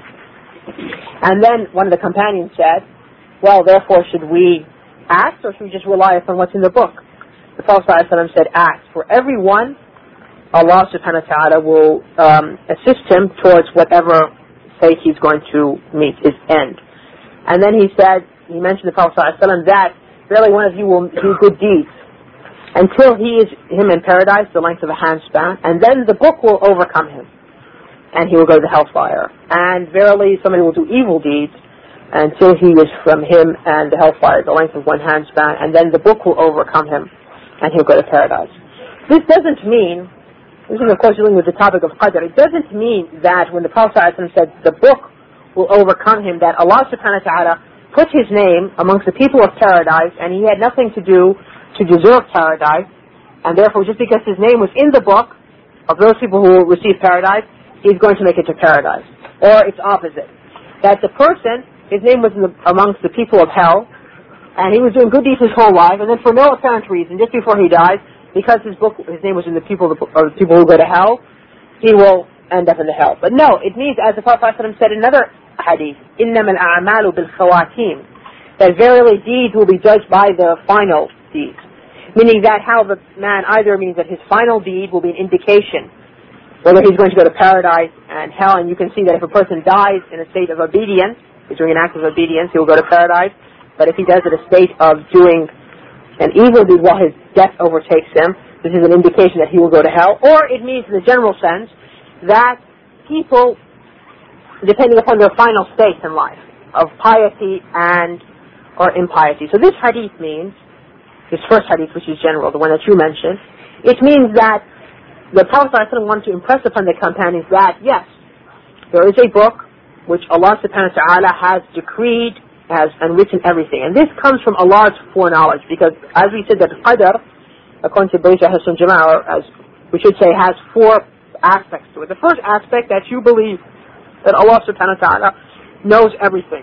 And then one of the companions said, well, therefore should we act or should we just rely upon what's in the book? The Prophet ﷺ said, act. For every one, Allah subhanahu wa ta'ala will um, assist him towards whatever fate he's going to meet, his end. And then he said, he mentioned the Prophet ﷺ that really one of you will do good deeds until he is him in paradise, the length of a handspan, and then the book will overcome him, and he will go to hellfire. And verily somebody will do evil deeds until he is from him and the hellfire, the length of one handspan, and then the book will overcome him, and he'll go to paradise. This doesn't mean, this is of course dealing with the topic of Qadr, it doesn't mean that when the Prophet ﷺ said the book will overcome him, that Allah subhanahu wa ta'ala put his name amongst the people of paradise, and he had nothing to do to deserve paradise, and therefore just because his name was in the book of those people who will receive paradise, he's going to make it to paradise. Or it's opposite. That the person, his name was in the, amongst the people of hell, and he was doing good deeds his whole life, and then for no apparent reason, just before he dies, because his book, his name was in the people of the people who go to hell, he will end up in the hell. But no, it means, as the Prophet ﷺ said in another hadith, إِنَّمَا الْأَعْمَالُ بِالْخَوَاتِيمِ, that verily deeds will be judged by the final deeds. Meaning that how the man either means that his final deed will be an indication whether he's going to go to paradise and hell, and you can see that if a person dies in a state of obedience, he's doing an act of obedience, he will go to paradise. But if he does it in a state of doing an evil deed while his death overtakes him, this is an indication that he will go to hell. Or it means in the general sense that people, depending upon their final state in life, of piety and or impiety. So this hadith means, this first hadith, which is general, the one that you mentioned, it means that the Prophet ﷺ wanted to impress upon the companions that, yes, there is a book which Allah subhanahu wa ta'ala has decreed has and written everything. And this comes from Allah's foreknowledge, because as we said that Qadr, according to Bayt Hasan Jama'ah, as we should say, has four aspects to it. The first aspect, that you believe that Allah subhanahu wa ta'ala knows everything.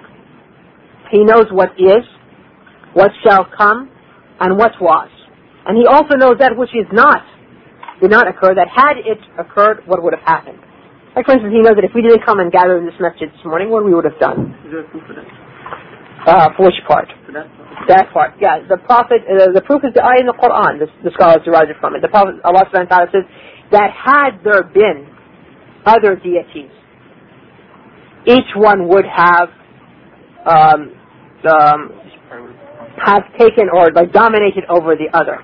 He knows what is, what shall come, and what was. And He also knows that which is not, did not occur, that had it occurred, what would have happened. Like for instance, He knows that if we didn't come and gather in this masjid this morning, what we would have done. Is there a proof for that? Uh, for which part? For that part. That part, yeah. The Prophet, uh, the proof is the ayah in the Quran, the, the scholars derive it from it. The Prophet, Allah subhanahu wa ta'ala says, that had there been other deities, each one would have um, um, have taken or like dominated over the other.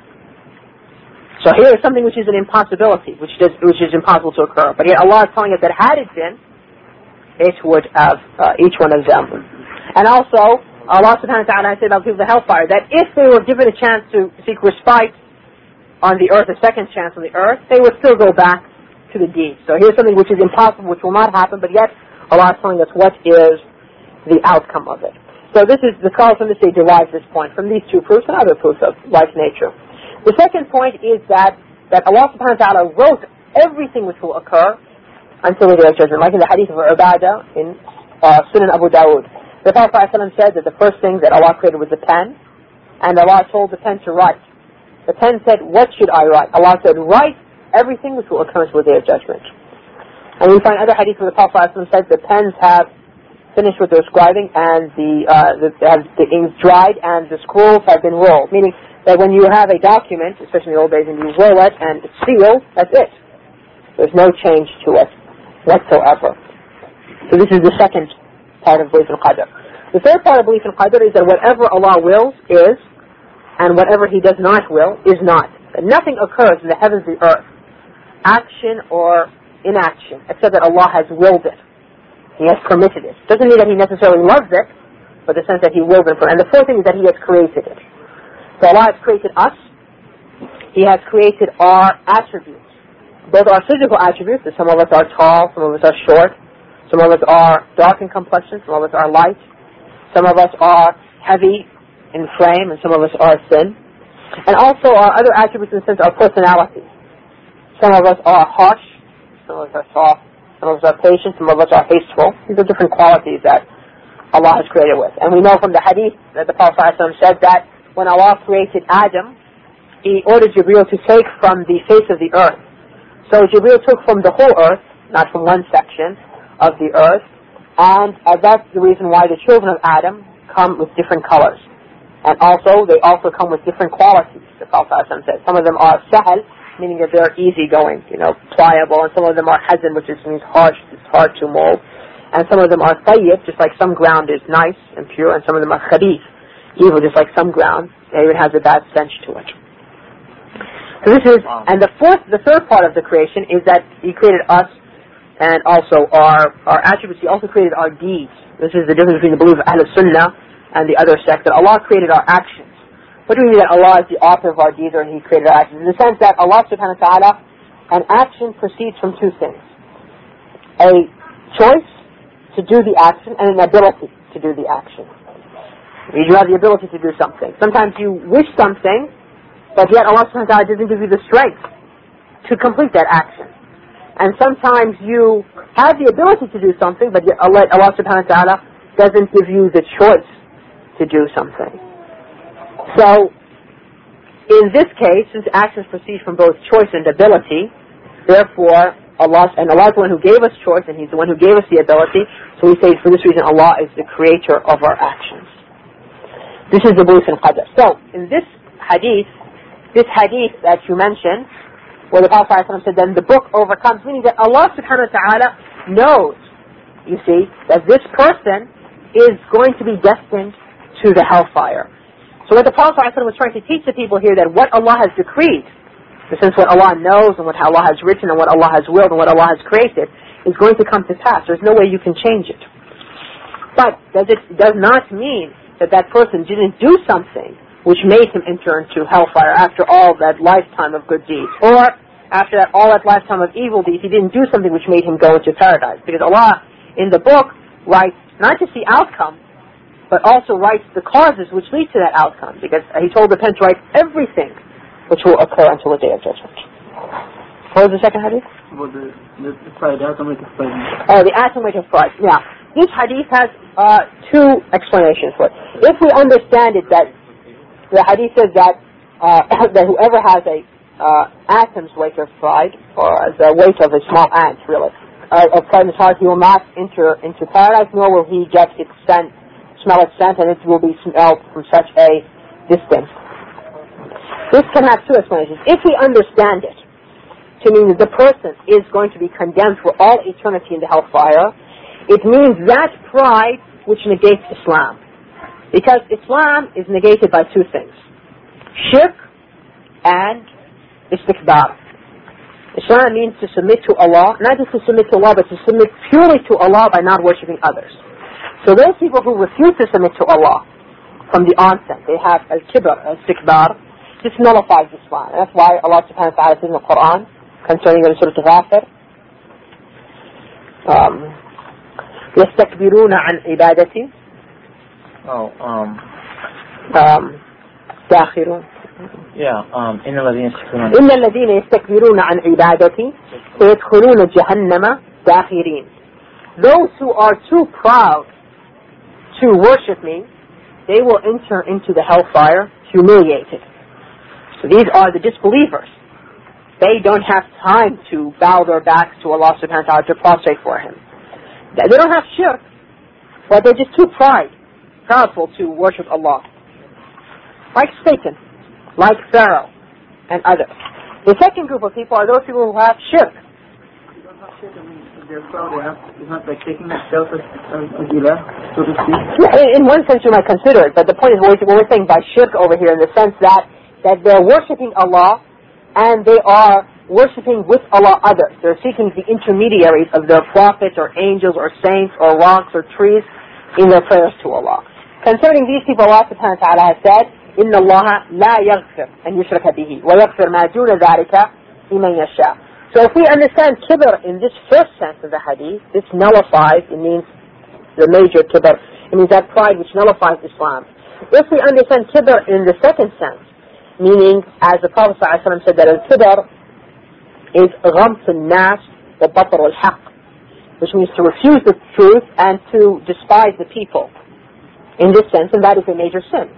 So here is something which is an impossibility, which does, which is impossible to occur. But yet Allah is telling us that had it been, it would have uh, each one of them. And also, Allah subhanahu wa ta'ala said about people of the hellfire, that if they were given a chance to seek respite on the earth, a second chance on the earth, they would still go back to the deed. So here's something which is impossible, which will not happen, but yet Allah is telling us what is the outcome of it. So this is, the scholars from this day derive this point from these two proofs and other proofs of like nature. The second point is that, that Allah subhanahu wa ta'ala wrote everything which will occur until the day of judgment. Like in the hadith of Ubadah in uh, Sunan Abu Dawud. The Prophet ﷺ said that the first thing that Allah created was the pen, and Allah told the pen to write. The pen said, what should I write? Allah said, write everything which will occur until the day of judgment. And we find other hadith where the Prophet ﷺ said the pens have finished with their scribing and the, uh, the, have the inks dried and the scrolls have been rolled. Meaning that when you have a document, especially in the old days, and you roll it and it's sealed, that's it. There's no change to it whatsoever. So this is the second part of belief in Qadr. The third part of belief in Qadr is that whatever Allah wills is, and whatever He does not will is not. That nothing occurs in the heavens and the earth, action or inaction, except that Allah has willed it. He has permitted it. Doesn't mean that He necessarily loves it, but the sense that He wills it. And the fourth thing is that He has created it. So Allah has created us. He has created our attributes. Both our physical attributes, that some of us are tall, some of us are short, some of us are dark in complexion, some of us are light, some of us are heavy in frame, and some of us are thin. And also our other attributes in the sense of personality. Some of us are harsh, some of us are soft, some of us are patient, some of us are hasteful. These are different qualities that Allah has created with. And we know from the hadith that the Prophet ﷺ said that when Allah created Adam, He ordered Jibreel to take from the face of the earth. So Jibreel took from the whole earth, not from one section of the earth, and uh, that's the reason why the children of Adam come with different colors. And also, they also come with different qualities, the Prophet ﷺ said. Some of them are sahal, meaning that they're easygoing, you know, pliable, and some of them are hazan, which just means harsh, it's hard to mold. And some of them are tayyib, just like some ground is nice and pure, and some of them are khabith, evil, just like some ground, it even has a bad stench to it. So this is, and the fourth, the third part of the creation is that He created us and also our, our attributes. He also created our deeds. This is the difference between the belief of Ahl Sunnah and the other sect, that Allah created our actions. What do we mean that Allah is the author of our deeds, or He created our actions? In the sense that Allah subhanahu wa ta'ala, an action proceeds from two things. A choice to do the action and an ability to do the action. You have the ability to do something. Sometimes you wish something, but yet Allah subhanahu wa ta'ala doesn't give you the strength to complete that action. And sometimes you have the ability to do something, but yet Allah, Allah subhanahu wa ta'ala doesn't give you the choice to do something. So, in this case, since actions proceed from both choice and ability, therefore, Allah, and Allah is the one who gave us choice, and He's the one who gave us the ability, so we say for this reason Allah is the creator of our actions. This is the belief in Qadr. So, in this hadith, this hadith that you mentioned, where the Prophet ﷺ said, then the book overcomes, meaning that Allah subhanahu wa ta'ala knows, you see, that this person is going to be destined to the hellfire. So what the Prophet ﷺ was trying to teach the people here, that what Allah has decreed, in the sense what Allah knows and what Allah has written and what Allah has willed and what Allah has created, is going to come to pass. There's no way you can change it. But does it does not mean that that person didn't do something which made him enter into hellfire after all that lifetime of good deeds. Or after that all that lifetime of evil deeds, he didn't do something which made him go into paradise. Because Allah, in the book, writes not just the outcome, but also writes the causes which lead to that outcome. Because He told the pen to write everything which will occur until the day of judgment. What was the second hadith? Well, the, the, the pride, the atom weight of pride. Oh, the atom weight of pride. Yeah. This hadith has uh, two explanations for it. If we understand it that the hadith says that uh, that whoever has a uh, atom's weight of pride, or the weight of a small ant, really, uh, of pride in his heart, he will not enter into paradise, nor will he get its scent, smell its scent, and it will be smelled from such a distance. This can have two explanations. If we understand it to mean that the person is going to be condemned for all eternity in the hellfire, it means that pride which negates Islam. Because Islam is negated by two things: shirk and istikbar. Islam means to submit to Allah, not just to submit to Allah, but to submit purely to Allah by not worshipping others. So those people who refuse to submit to Allah from the onset, they have al-kibr, al-istikbar, this nullifies Islam. And that's why Allah subhanahu wa ta'ala says in the Quran, concerning the Surah Al-Ghafir, um, يَسْتَكْبِرُونَ عَنْ عِبَادَتِي Oh, um, um, داخرون. Yeah, um, إن الذين يستكبرون إن الذين يستكبرون عن عبادتي سيدخلون جهنم داخرين. Those who are too proud to worship me, they will enter into the hellfire humiliated. So these are the disbelievers. They don't have time to bow their backs to Allah subhanahu wa ta'ala, to prostrate for Him. They don't have shirk, but they're just too pride, proudful to worship Allah. Like Satan, like Pharaoh, and others. The second group of people are those people who have shirk. They're proud, they have, it's not like taking themselves as, as, as ilah, so to speak. Yeah, in one sense you might consider it, but the point is what we're saying by shirk over here, in the sense that, that they're worshipping Allah, and they are worshipping with Allah others. They're seeking the intermediaries of their prophets or angels or saints or rocks or trees in their prayers to Allah. Concerning these people, Allah subhanahu wa ta'ala has said, إِنَّ اللَّهَ لَا يَغْفِرْ أَنْ يُشْرَكَ بِهِ وَيَغْفِرْ مَا دُونَ ذَلِكَ لِمَنْ يَشَاءُ. So if we understand kibr in this first sense of the hadith, this nullifies, it means the major kibr, it means that pride which nullifies Islam. If we understand kibr in the second sense, meaning, as the Prophet ﷺ said, that al-kibr is غمط الناس وبطر الحق, which means to refuse the truth and to despise the people. In this sense, and that is a major sin.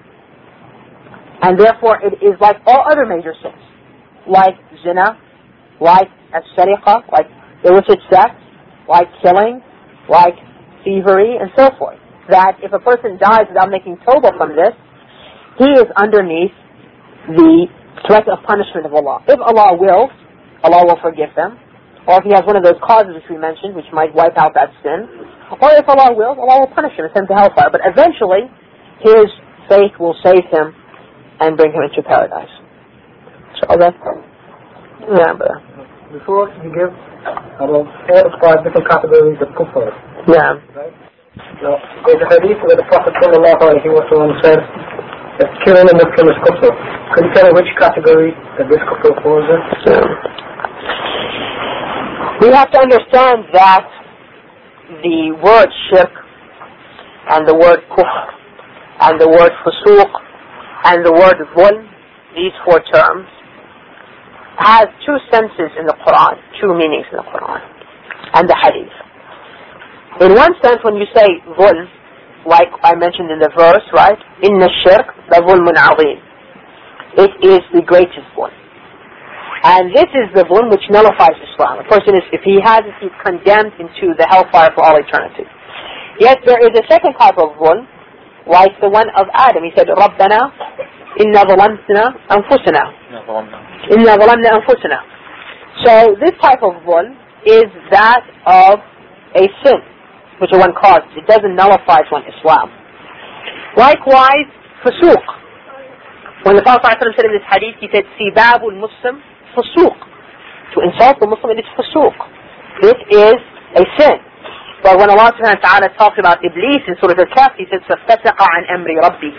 And therefore it is like all other major sins, like zina, like as-sariqa, like illicit sex, like killing, like thievery, and so forth. That if a person dies without making tawbah from this, he is underneath the threat of punishment of Allah. If Allah wills, Allah will forgive them. Or if he has one of those causes which we mentioned, which might wipe out that sin. Or if Allah wills, Allah will punish him and send him to hellfire. But eventually, his faith will save him and bring him into paradise. So that's remember. Before you give about four or five different categories of kufr. Yeah. Right? Now, there's a hadith where the Prophet sallallahu alaihi wasallam said that killing a Muslim is kufr. Could you tell me which category that this kufr falls in? Yeah. We have to understand that the word shirk and the word kufr and the word fusuq and the word zulm, these four terms, has two senses in the Quran, two meanings in the Quran and the hadith. In one sense, when you say zulm, like I mentioned in the verse, right? Inna shirk la zulmun azim. It is the greatest zulm. And this is the zulm which nullifies Islam. A person is, if he has it, he's condemned into the hellfire for all eternity. Yet there is a second type of zulm, like the one of Adam. He said, رَبَّنَا إِنَّا ظَلَمْنَا أَنفُسَنَا إِنَّا ظَلَمْنَا أَنفُسَنَا. So this type of zulm is that of a sin, which one causes. It doesn't nullify one Islam. Likewise, fusuq. When the Prophet ﷺ said in this hadith, he said, سِبَابُ الْمُسْلِمِ fusuq. To insult the Muslim, it is fusuq. This is a sin. But when Allah subhanahu wa ta'ala talks about Iblis in Surah Al-Kahf, he says, فَفَسَقَ عَنْ أَمْرِ رَبِّهِ.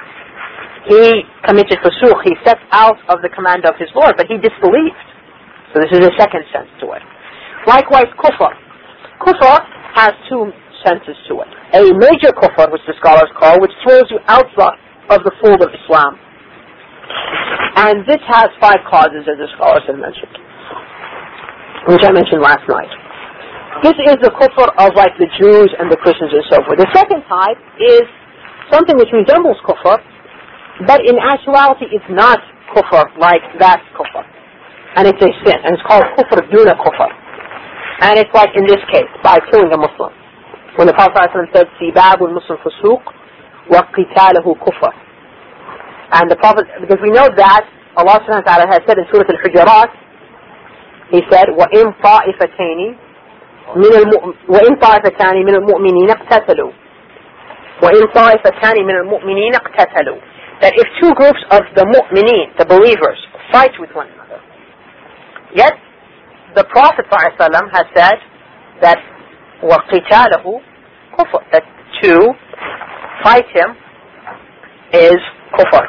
He committed fusuq. He stepped out of the command of his Lord, but he disbelieved. So this is a second sense to it. Likewise, kufr. Kufr has two senses to it. A major kufr, which the scholars call, which throws you outside of the fold of Islam. And this has five causes, as the scholars have mentioned, which I mentioned last night. This is the kufr of like the Jews and the Christians and so forth. The second type is something which resembles kufr, but in actuality it's not kufr like that kufr. And it's a sin, and it's called kufr duna kufr. And it's like in this case, by killing a Muslim. When the Prophet ﷺ said, سِبَابُ الْمُسْلِمِ فُسُوقٌ وَقِتَالُهُ كُفْرٌ. And the Prophet, because we know that Allah subhanahu wa ta'ala has said in Surah Al-Hujurat, He said, وَإِن طَائِفَتَيْنِ مِنَ الْمُؤْمِنِينَ وَإِن طَائِفَتَانِ مِنَ الْمُؤْمِنِينَ اقْتَتَلُوا وَإِن طَائِفَتَانِ مِنَ الْمُؤْمِنِينَ اقْتَتَلُوا. That if two groups of the mu'mineen, the believers, fight with one another. Yet, the Prophet ﷺ has said that وَقِتَالَهُ كُفْرٌ, that to fight him is kufr.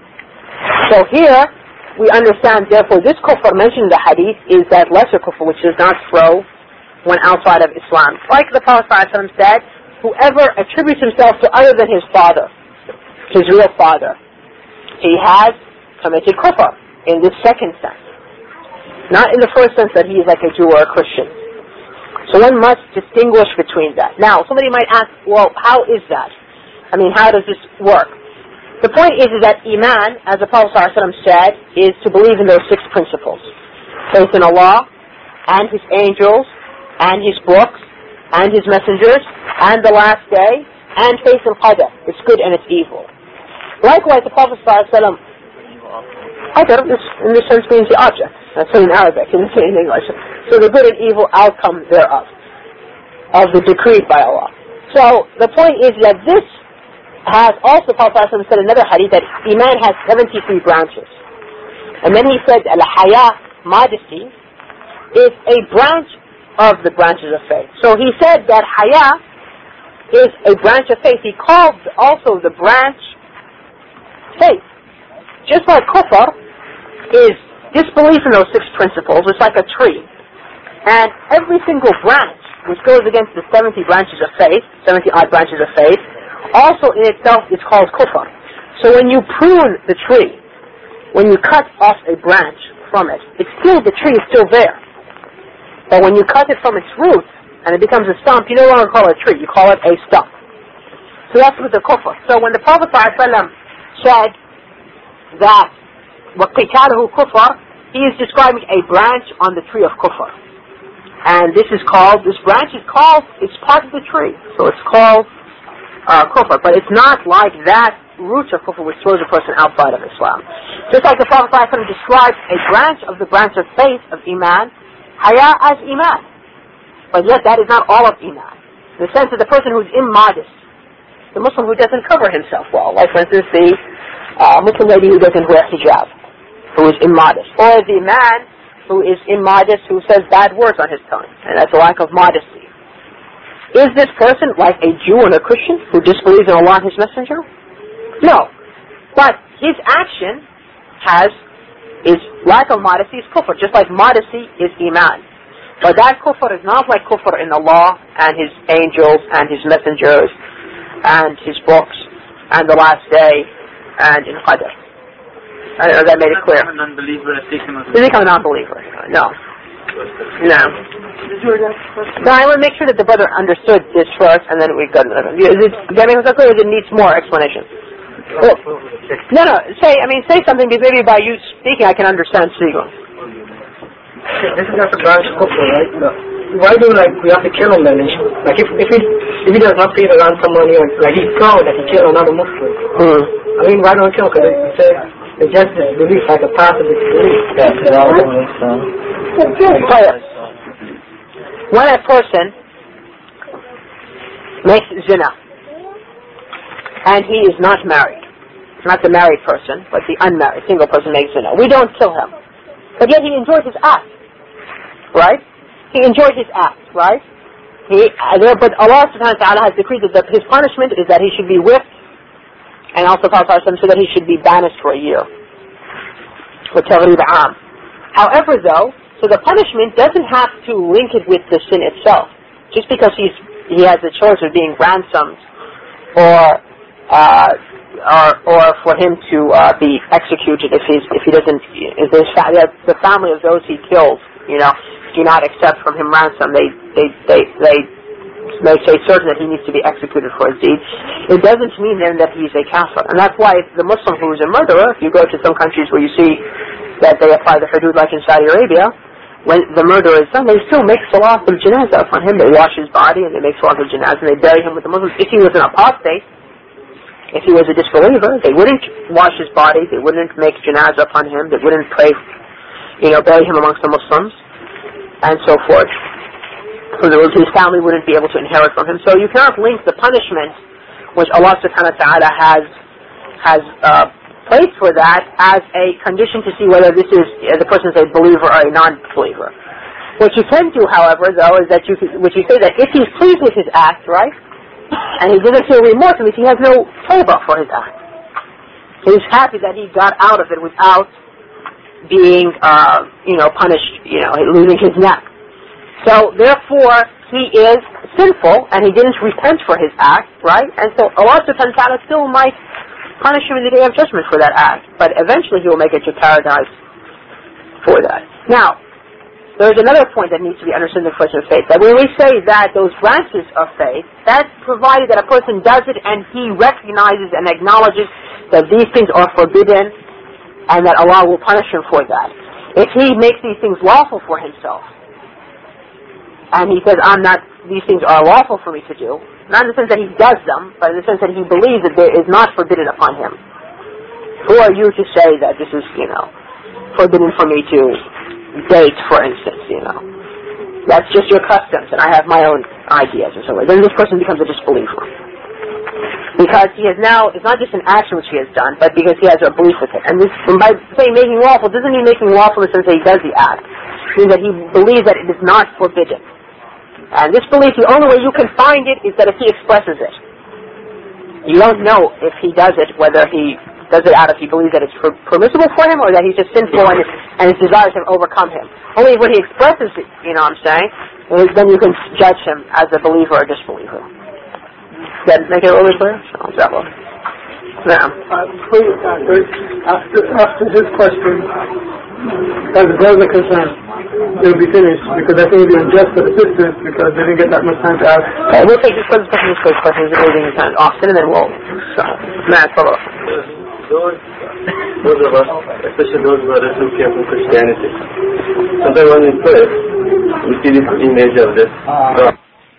So here, we understand, therefore, this kufr mentioned in the hadith is that lesser kufr which does not throw one outside of Islam. Like the Prophet ﷺ said, whoever attributes himself to other than his father, his real father, he has committed kufr in this second sense. Not in the first sense that he is like a Jew or a Christian. So one must distinguish between that. Now, somebody might ask, well, how is that? I mean, how does this work? The point is, is that Iman, as the Prophet ﷺ said, is to believe in those six principles. Faith in Allah, and His angels, and His books, and His messengers, and the last day, and faith in Qadar. It's good and it's evil. Likewise, the Prophet ﷺ, Qadar, in this sense, means the object. That's in Arabic, and in English. So the good and evil outcome thereof, of the decreed by Allah. So the point is that this has also, the Prophet ﷺ said in another hadith that Iman has seventy-three branches. And then he said, Al-Haya, modesty, is a branch of the branches of faith. So he said that Haya is a branch of faith. He called also the branch faith. Just like kufr is disbelief in those six principles, it's like a tree. And every single branch, which goes against the seventy branches of faith, seventy odd branches of faith, also in itself is called kufr. So when you prune the tree, when you cut off a branch from it, it's still, the tree is still there. But when you cut it from its roots, and it becomes a stump, you no longer call it a tree, you call it a stump. So that's with the kufr. So when the Prophet ﷺ said that وَقِتَالُهُ kufr, he is describing a branch on the tree of kufr. And this is called, this branch is called, it's part of the tree. So it's called uh, kufr. But it's not like that root of kufr which throws a person outside of Islam. Just like the Prophet ﷺ described a branch of the branch of faith, of Iman, haya as Iman. But yet that is not all of Iman. In the sense that the person who is immodest, the Muslim who doesn't cover himself well, like for instance the uh, Muslim lady who doesn't wear hijab, who is immodest, or the man who is immodest who says bad words on his tongue, and that's a lack of modesty. Is this person like a Jew and a Christian who disbelieves in Allah and His Messenger? No. But his action has, is lack of modesty is kufr, just like modesty is Iman. But that kufr is not like kufr in Allah and His angels and His messengers and His books and the last day and in Qadr. I don't know, that made it clear. Does he become a non-believer? No. No. No, I want to make sure that the brother understood this first, and then we go to another. Is it getting so clear, or does it needs more explanation? Well, no, no. Say, I mean, say something, because maybe by you speaking, I can understand Siegel. This is not a branch of kufr, right? No. Why do like we have to kill him then? Like if if he if he does not pay the ransom money, like he's proud that he killed another Muslim. Mm. I mean, why don't we kill him? Because it says it's just a belief, like a part of the belief. Yes, it all makes sense. When a person makes zina, and he is not married, not the married person, but the unmarried single person makes zina, we don't kill him, but yet he enjoyed his act, right? He enjoyed his act, right? He, uh, but Allah subhanahu wa ta'ala has decreed that his punishment is that he should be whipped, and also Prophet said that he should be banished for a year. However, though, so the punishment doesn't have to link it with the sin itself. Just because he's he has the choice of being ransomed, or uh, or or for him to uh, be executed if he's if he doesn't if his fa- the family of those he kills, you know, do not accept from him ransom. They they they they. They say certain that he needs to be executed for his deeds. It doesn't mean then that he's a kafir. And that's why the Muslim who is a murderer, if you go to some countries where you see that they apply the hudud like in Saudi Arabia, when the murderer is done, they still make salat al-janazah upon him. They wash his body and they make salat al-janazah and they bury him with the Muslims. If he was an apostate, if he was a disbeliever, they wouldn't wash his body, they wouldn't make janazah upon him, they wouldn't pray, you know, bury him amongst the Muslims, and so forth. So his family wouldn't be able to inherit from him. So you cannot link the punishment which Allah subhanahu wa ta'ala has has uh, placed for that as a condition to see whether this is uh, the person is a believer or a non-believer. What you can do, however, though, is that you which you say that if he's pleased with his act, right, and he doesn't feel remorse, means he has no tawbah for his act. He's happy that he got out of it without being, uh, you know, punished, you know, losing his neck. So, therefore, he is sinful, and he didn't repent for his act, right? And so Allah subhanahu wa ta'ala still might punish him in the day of judgment for that act, but eventually he will make it to paradise for that. Now, there's another point that needs to be understood in the question of faith, that when we say that those branches of faith, that's provided that a person does it and he recognizes and acknowledges that these things are forbidden and that Allah will punish him for that. If he makes these things lawful for himself, and he says, I'm not, these things are lawful for me to do, not in the sense that he does them, but in the sense that he believes that there is not forbidden upon him. Who are you to say that this is, you know, forbidden for me to date, for instance, you know? That's just your customs, and I have my own ideas and so on. Then this person becomes a disbeliever. Because he has now, it's not just an action which he has done, but because he has a belief with it. And this, and by saying making lawful, doesn't mean making lawful in the sense that he does the act. It means that he believes that it is not forbidden. And this belief, the only way you can find it is that if he expresses it. You don't know if he does it, whether he does it out of he believes that it's per- permissible for him or that he's just sinful and, and his desires have overcome him. Only when he expresses it, you know what I'm saying, then you can judge him as a believer or disbeliever. Does that make it a little bit clear? Oh, that one. No. Uh, please, uh, after, after his question, as a brother concerned, it will be finished, because I think it will be unjust for the sisters because they didn't get that much time to ask. Okay, we'll take this question, this first question, is raising his hand often, and then we'll uh, Matt, follow up. Those, those of us, especially those who are who came from Christianity, sometimes when we pray, we see this image of this. Uh,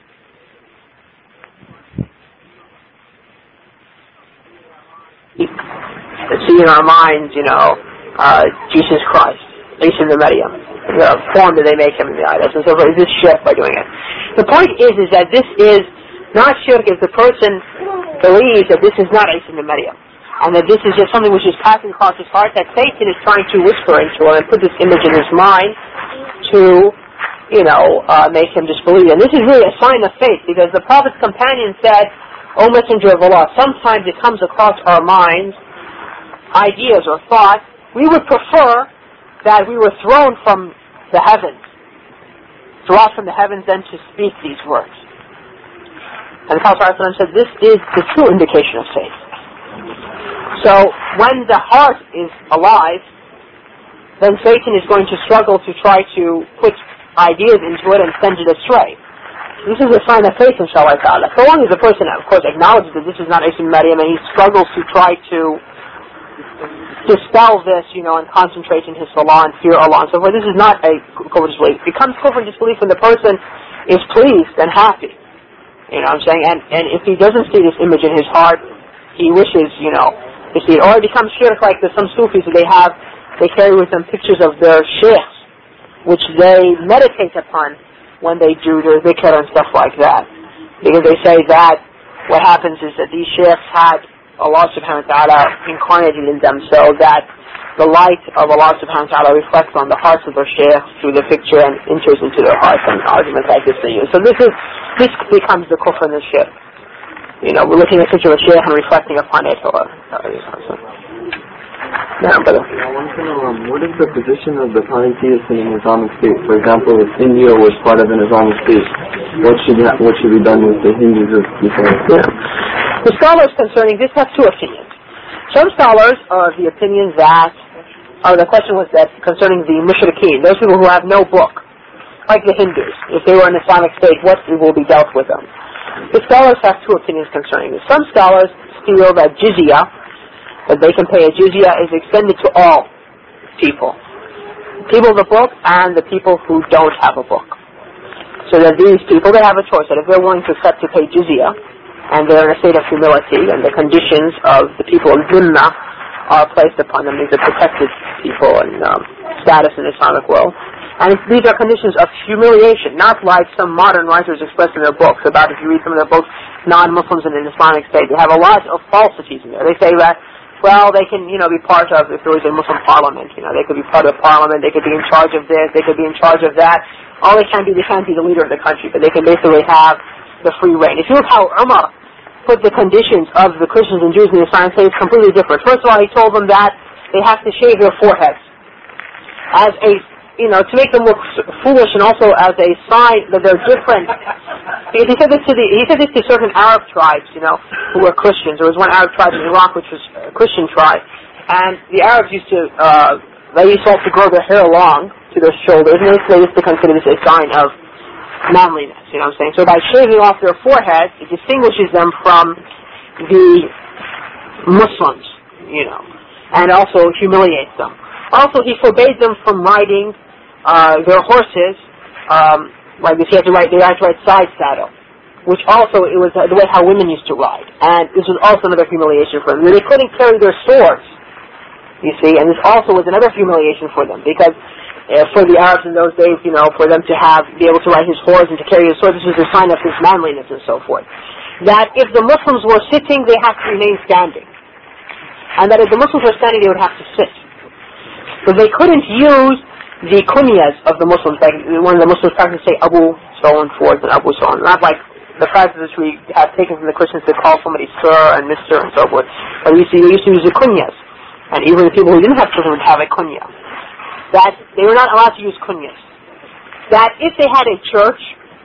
see in our minds, you know, uh, Jesus Christ, Isa the Maryam, the form that they make him in the idols, and so forth. Is this shirk by doing it? The point is, is that this is not shirk if the person believes that this is not Isa the Maryam, and that this is just something which is passing across his heart, that Satan is trying to whisper into him and put this image in his mind to, you know, uh, make him disbelieve. And this is really a sign of faith, because the Prophet's companion said, O Messenger of Allah, sometimes it comes across our minds ideas or thoughts, we would prefer that we were thrown from the heavens, dropped from the heavens, than to speak these words. And the Prophet ﷺ said this is the true indication of faith. So when the heart is alive, then Satan is going to struggle to try to put ideas into it and send it astray. This is a sign of faith, inshallah ta'ala. So long as the person, of course, acknowledges that this is not Isa Maryam, and he struggles to try to dispel this, you know, and concentrate in his salah and fear Allah and so forth. This is not a kufr disbelief. It becomes kufr disbelief when the person is pleased and happy. You know what I'm saying? And and if he doesn't see this image in his heart, he wishes, you know, to see it. Or it becomes shirk like the, some Sufis that they have, they carry with them pictures of their sheikhs, which they meditate upon when they do their dhikr and stuff like that. Because they say that what happens is that these sheikhs had Allah subhanahu wa ta'ala incarnated in them, so that the light of Allah subhanahu wa ta'ala reflects on the hearts of their sheikhs through the picture and enters into their hearts, and arguments like this they use. So this is, this becomes the kufr and the shirk. You know, we're looking at a picture of a sheikh and reflecting upon it. Or, now, brother. I want to know, um, what is the position of the polytheists in an Islamic state? For example, if India was part of an Islamic state, what should ha- what should be done with the Hindus of before? Yeah. The scholars concerning this have two opinions. Some scholars are of the opinion that, or the question was that concerning the mushrikeen, those people who have no book, like the Hindus, if they were an Islamic state, what will be dealt with them? The scholars have two opinions concerning this. Some scholars feel that jizya, that they can pay a jizya, is extended to all people. People of the book and the people who don't have a book. So that these people, they have a choice, that if they're willing to accept to pay jizya, and they're in a state of humility, and the conditions of the people of Sunnah are placed upon them, these are protected people and um, status in the Islamic world. And it's, these are conditions of humiliation, not like some modern writers express in their books about, if you read some of their books, non-Muslims in an Islamic state. They have a lot of falsities in there. They say that, well, they can, you know, be part of, if there was a Muslim parliament, you know, they could be part of the parliament, they could be in charge of this, they could be in charge of that. All they can be, they can't be the leader of the country, but they can basically have the free reign. If you look how Umar put the conditions of the Christians and Jews in the Islamic state, it's completely different. First of all, he told them that they have to shave their foreheads as a, you know, to make them look foolish, and also as a sign that they're different. He said this to the, he said this to certain Arab tribes, you know, who were Christians. There was one Arab tribe in Iraq which was a Christian tribe, and the Arabs used to, uh, they used to have to grow their hair long to their shoulders, and they used to consider this a sign of manliness, you know what I'm saying? So by shaving off their foreheads, it distinguishes them from the Muslims, you know, and also humiliates them. Also, he forbade them from riding uh, their horses, um, like this, you have to ride, they had to ride side saddle, which also, it was uh, the way how women used to ride. And this was also another humiliation for them. They couldn't carry their swords, you see, and this also was another humiliation for them, because uh, for the Arabs in those days, you know, for them to have, be able to ride his horse and to carry his sword, this was a sign of his manliness and so forth. That if the Muslims were sitting, they have to remain standing. And that if the Muslims were standing, they would have to sit. So they couldn't use the kunyas of the Muslims, like when the Muslims practice say Abu so and forth and Abu so on, not like the practices we have taken from the Christians to call somebody Sir and Mister and so forth. But you see, they used to use the kunyas. And even the people who didn't have children would have a kunya. That they were not allowed to use kunyas. That if they had a church,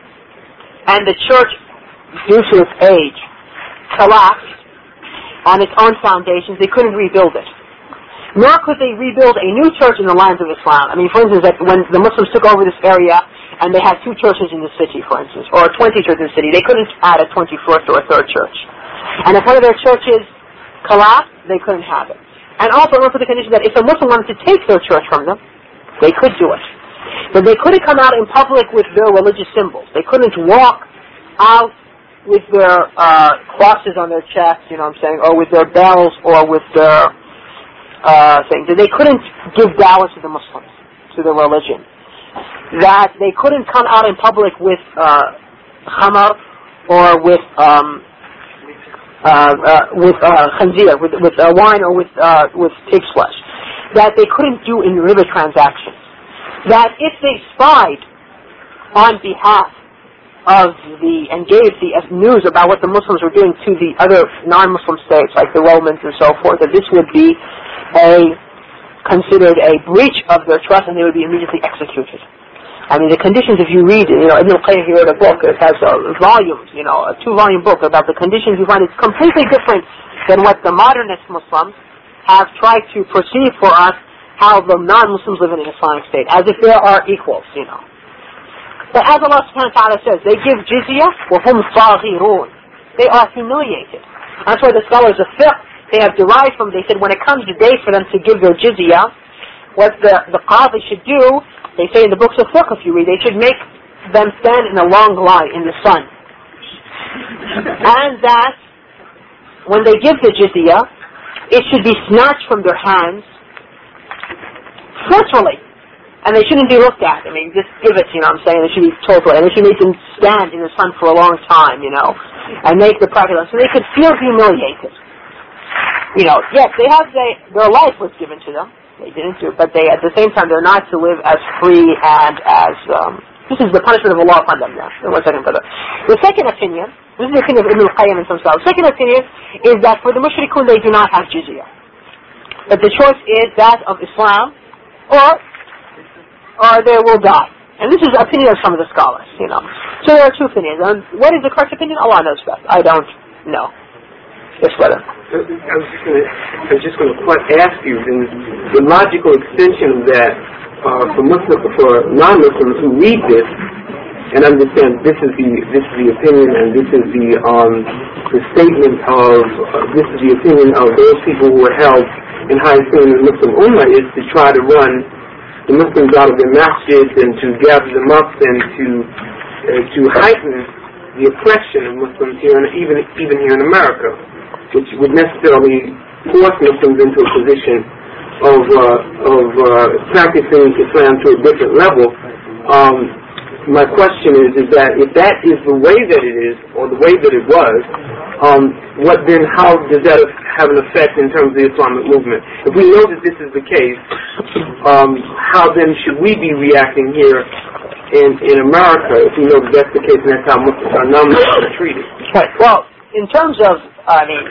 and the church, due to its age, collapsed on its own foundations, they couldn't rebuild it. nor could they rebuild a new church in the lands of Islam. I mean, for instance, like when the Muslims took over this area and they had two churches in the city, for instance, or twenty churches in the city, they couldn't add a twenty-first or a third church. And if one of their churches collapsed, they couldn't have it. And also remember the condition that if a Muslim wanted to take their church from them, they could do it. But they couldn't come out in public with their religious symbols. They couldn't walk out with their uh, crosses on their chest, you know what I'm saying, or with their bells, or with their uh, things. They couldn't give dawah to the Muslims, to the religion. That they couldn't come out in public with uh, khamar, or with um, uh, uh, with uh, khanzir, with, with uh, wine, or with uh, with pig's flesh. That they couldn't do in river transactions. That if they spied on behalf of the, and gave the news about what the Muslims were doing to the other non-Muslim states, like the Romans and so forth, that this would be a, considered a breach of their trust and they would be immediately executed. I mean, the conditions, if you read, you know, Ibn al-Qayyim, he wrote a book, it has uh, volumes, you know, a two-volume book about the conditions. You find it's completely different than what the modernist Muslims have tried to perceive for us, how the non-Muslims live in an Islamic state, as if they are equals, you know. But as Allah subhanahu wa ta'ala says, they give jizya, وَهُمْ صَاغِرُونَ. They are humiliated. That's why the scholars of fiqh, they have derived from, they said when it comes the day for them to give their jizya, what the, the qadi should do, they say in the books of fiqh, if you read, they should make them stand in a long line in the sun. And that when they give the jizya, it should be snatched from their hands, literally. And they shouldn't be looked at. I mean, just give it, you know what I'm saying? They should be total. And they should make them stand in the sun for a long time, you know, and make the practice. So they could feel humiliated. You know, yes, they have, they, their life was given to them. They didn't do it, but they, at the same time, they're not to live as free and as, um, this is the punishment of Allah upon them now. One second, brother. The second opinion, this is the opinion of Ibn al-Qayyim and some scholars. The second opinion is that for the mushrikun, they do not have jizya. But the choice is that of Islam, or or they will die. And this is the opinion of some of the scholars, you know. So there are two opinions. And what is the correct opinion? Allah knows best. I don't know. Yes, brother. I was just going to ask you, the, the logical extension of that uh, for Muslims, for non-Muslims who read this and understand this is the this is the opinion and this is the um, the statement of uh, this is the opinion of those people who are held in high esteem in the Muslim Ummah, is to try to run the Muslims out of their masjids and to gather them up and to uh, to heighten the oppression of Muslims here, and even even here in America, which would necessarily force Muslims into a position of uh, of uh, practicing Islam to a different level. Um, my question is, is that if that is the way that it is, or the way that it was, um, what then? How does that have an effect in terms of the Islamic movement? If we know that this is the case, um, how then should we be reacting here in in America if we know that that's the case and that's how Muslims are non-Muslims are treated? Right. Well, in terms of, I mean,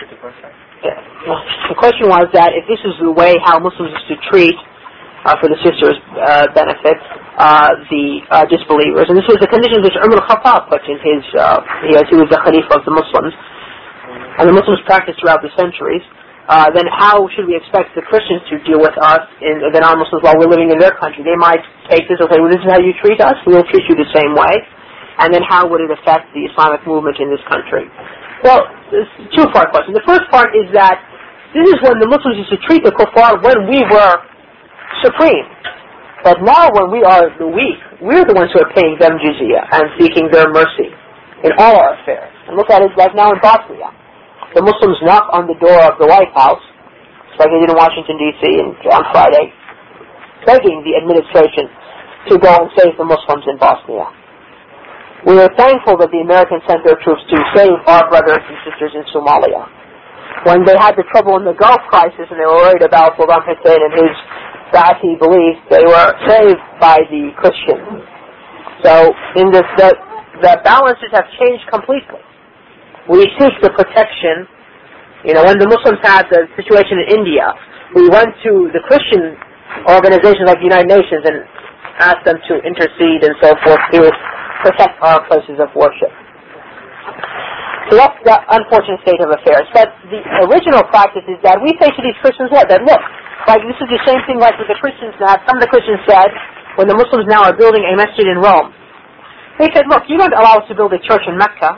the question was that if this is the way how Muslims used to treat, uh, for the sisters' uh, benefit, uh, the uh, disbelievers, and this was the conditions which Umar al-Khattab put in his, uh, he, he was the Khalifa of the Muslims, and the Muslims practiced throughout the centuries, uh, then how should we expect the Christians to deal with us, in, the non-Muslims, while we're living in their country? They might take this and say, well, this is how you treat us, we will treat you the same way, and then how would it affect the Islamic movement in this country? Well, there's a two-part question. The first part is that this is when the Muslims used to treat the kuffar when we were supreme. But now when we are the weak, we're the ones who are paying them jizya and seeking their mercy in all our affairs. And look at it like now in Bosnia. The Muslims knock on the door of the White House, like they did in Washington, D C on Friday, begging the administration to go and save the Muslims in Bosnia. We are thankful that the Americans sent their troops to save our brothers and sisters in Somalia. When they had the trouble in the Gulf crisis and they were worried about Saddam Hussein and his Ba'athi beliefs, they were saved by the Christians. So in this, the, the balances have changed completely. We seek the protection. You know, when the Muslims had the situation in India, we went to the Christian organizations like the United Nations and asked them to intercede and so forth to protect our places of worship. So that's the unfortunate state of affairs. But the original practice is that we say to these Christians what? That look, Like, this is the same thing like with the Christians now. Some of the Christians said, when the Muslims now are building a masjid in Rome, they said, look, you don't allow us to build a church in Mecca,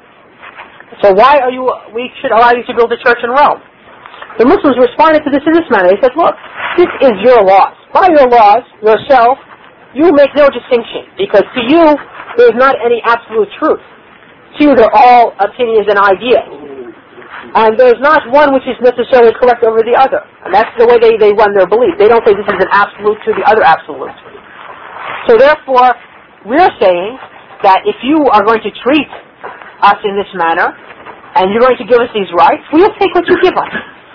so why are you, we should allow you to build a church in Rome? The Muslims responded to this in this manner. They said, look, this is your laws. By your laws, yourself, you make no distinction, because to you, there is not any absolute truth. To you, they're all opinions and ideas. And there's not one which is necessarily correct over the other. And that's the way they, they run their belief. They don't say this is an absolute to the other absolute. So therefore, we're saying that if you are going to treat us in this manner, and you're going to give us these rights, we'll take what you give us.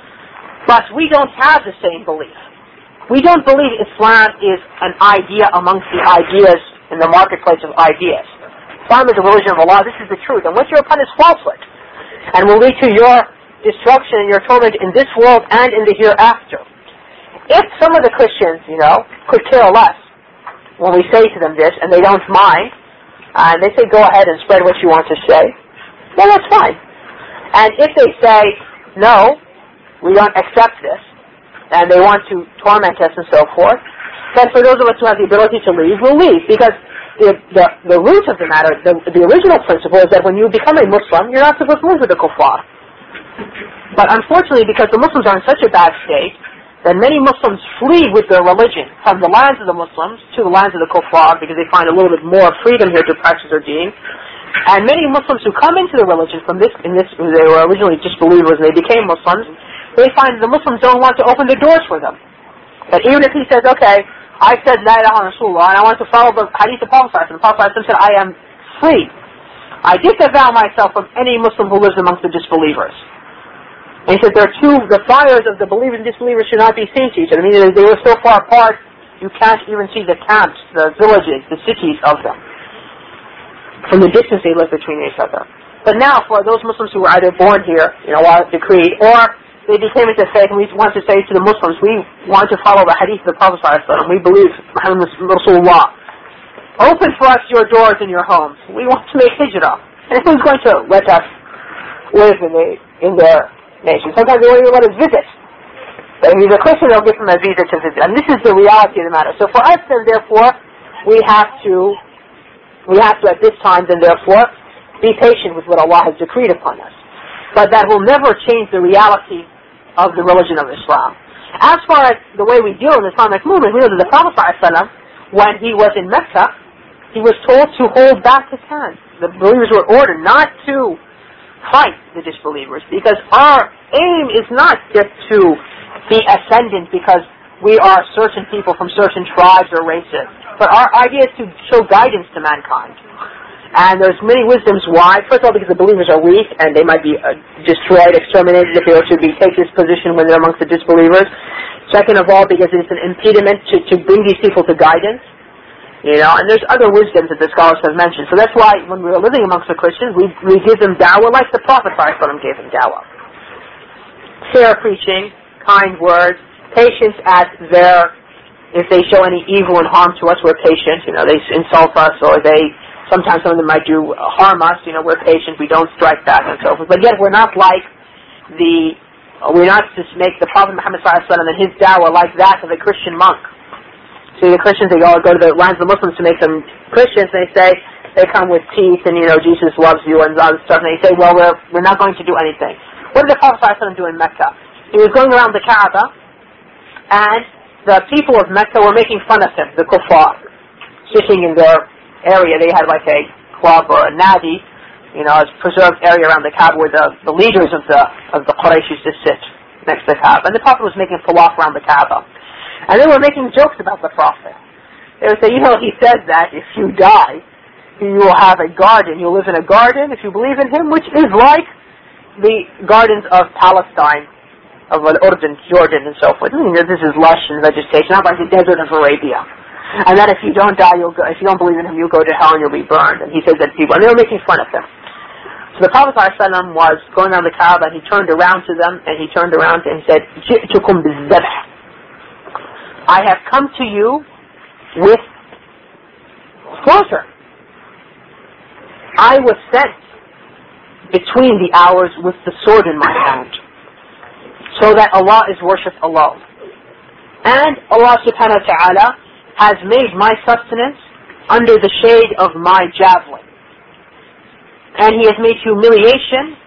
But we don't have the same belief. We don't believe Islam is an idea amongst the ideas in the marketplace of ideas. Islam is the religion of Allah. This is the truth. And what you're upon is falsehood, and will lead to your destruction and your torment in this world and in the hereafter. If some of the Christians, you know, could care less when we say to them this, and they don't mind, and they say, go ahead and spread what you want to say, then that's fine. And if they say, no, we don't accept this, and they want to torment us and so forth, then for those of us who have the ability to leave, we'll leave. Because the, the, the root of the matter, the, the original principle is that when you become a Muslim, you're not supposed to live with the kuffar. But unfortunately, because the Muslims are in such a bad state, that many Muslims flee with their religion from the lands of the Muslims to the lands of the kuffar, because they find a little bit more freedom here to practice their deen. And many Muslims who come into the religion from this, in this, they were originally disbelievers and they became Muslims, they find the Muslims don't want to open the doors for them. That even if he says, okay, I said La ilaha Rasulullah and I want to follow the hadith of Prophet, and the Prophet said, I am free. I disavow myself from any Muslim who lives amongst the disbelievers. And he said, there are two, the fires of the believers and disbelievers should not be seen to each other. I mean, they were so far apart, you can't even see the camps, the villages, the cities of them. From the distance they live between each other. But now, for those Muslims who were either born here, you know, while decreed, or they became into faith, and we want to say to the Muslims, we want to follow the hadith of the Prophet ﷺ. We believe Muhammad Rasulullah. Open for us your doors and your homes. We want to make hijrah. And who's going to let us live in, the, in their nation? Sometimes they won't even let us visit. But if he's a Christian, they'll give him a visa to visit. And this is the reality of the matter. So for us, then, therefore, we have to, we have to at this time, then, therefore, be patient with what Allah has decreed upon us. But that will never change the reality of the religion of Islam. As far as the way we deal in the Islamic movement, we know that the Prophet ﷺ, when he was in Mecca, he was told to hold back his hands. The believers were ordered not to fight the disbelievers, because our aim is not just to be ascendant because we are certain people from certain tribes or races, but our idea is to show guidance to mankind. And there's many wisdoms why. First of all, because the believers are weak and they might be uh, destroyed, exterminated if they were to be take this position when they're amongst the disbelievers. Second of all, because it's an impediment to, to bring these people to guidance. You know, and there's other wisdoms that the scholars have mentioned. So that's why when we were living amongst the Christians, we, we give them da'wah like the Prophet ﷺ gave them da'wah. Fair preaching, kind words, patience at their, if they show any evil and harm to us, we're patient. You know, they insult us or they, sometimes some of them might do harm us, you know, we're patient, we don't strike back and so forth. But yet we're not like the, we're not to make the Prophet Muhammad ﷺ and his da'wah like that of a Christian monk. See, the Christians, they go, go to the lands of the Muslims to make them Christians, and they say, they come with teeth and, you know, Jesus loves you and all this stuff, and they say, well, we're, we're not going to do anything. What did the Prophet ﷺ do in Mecca? He was going around the Kaaba, and the people of Mecca were making fun of him, the kuffar, sitting in their area. They had like a club or a nadi, you know, a preserved area around the Kaaba where the, the leaders of the of the Quraysh used to sit next to the Kaaba. And the Prophet was making tawaf around the Kaaba. And they were making jokes about the Prophet. They would say, you know, he says that if you die, you will have a garden. You'll live in a garden if you believe in him, which is like the gardens of Palestine, of Al-Urdun, Jordan, and so forth. I mean, this is lush and vegetation, not like the desert of Arabia. And that if you don't die, you'll go, if you don't believe in him, you'll go to hell and you'll be burned. And he says that people, and they were making fun of him. So the Prophet ﷺ was going around the Kaaba, and he turned around to them, and he turned around and he said, "Ji'tukum biz-zabh." I have come to you with slaughter. I was sent between the hours with the sword in my hand, so that Allah is worshipped alone. And Allah subhanahu wa ta'ala has made my sustenance under the shade of my javelin. And He has made humiliation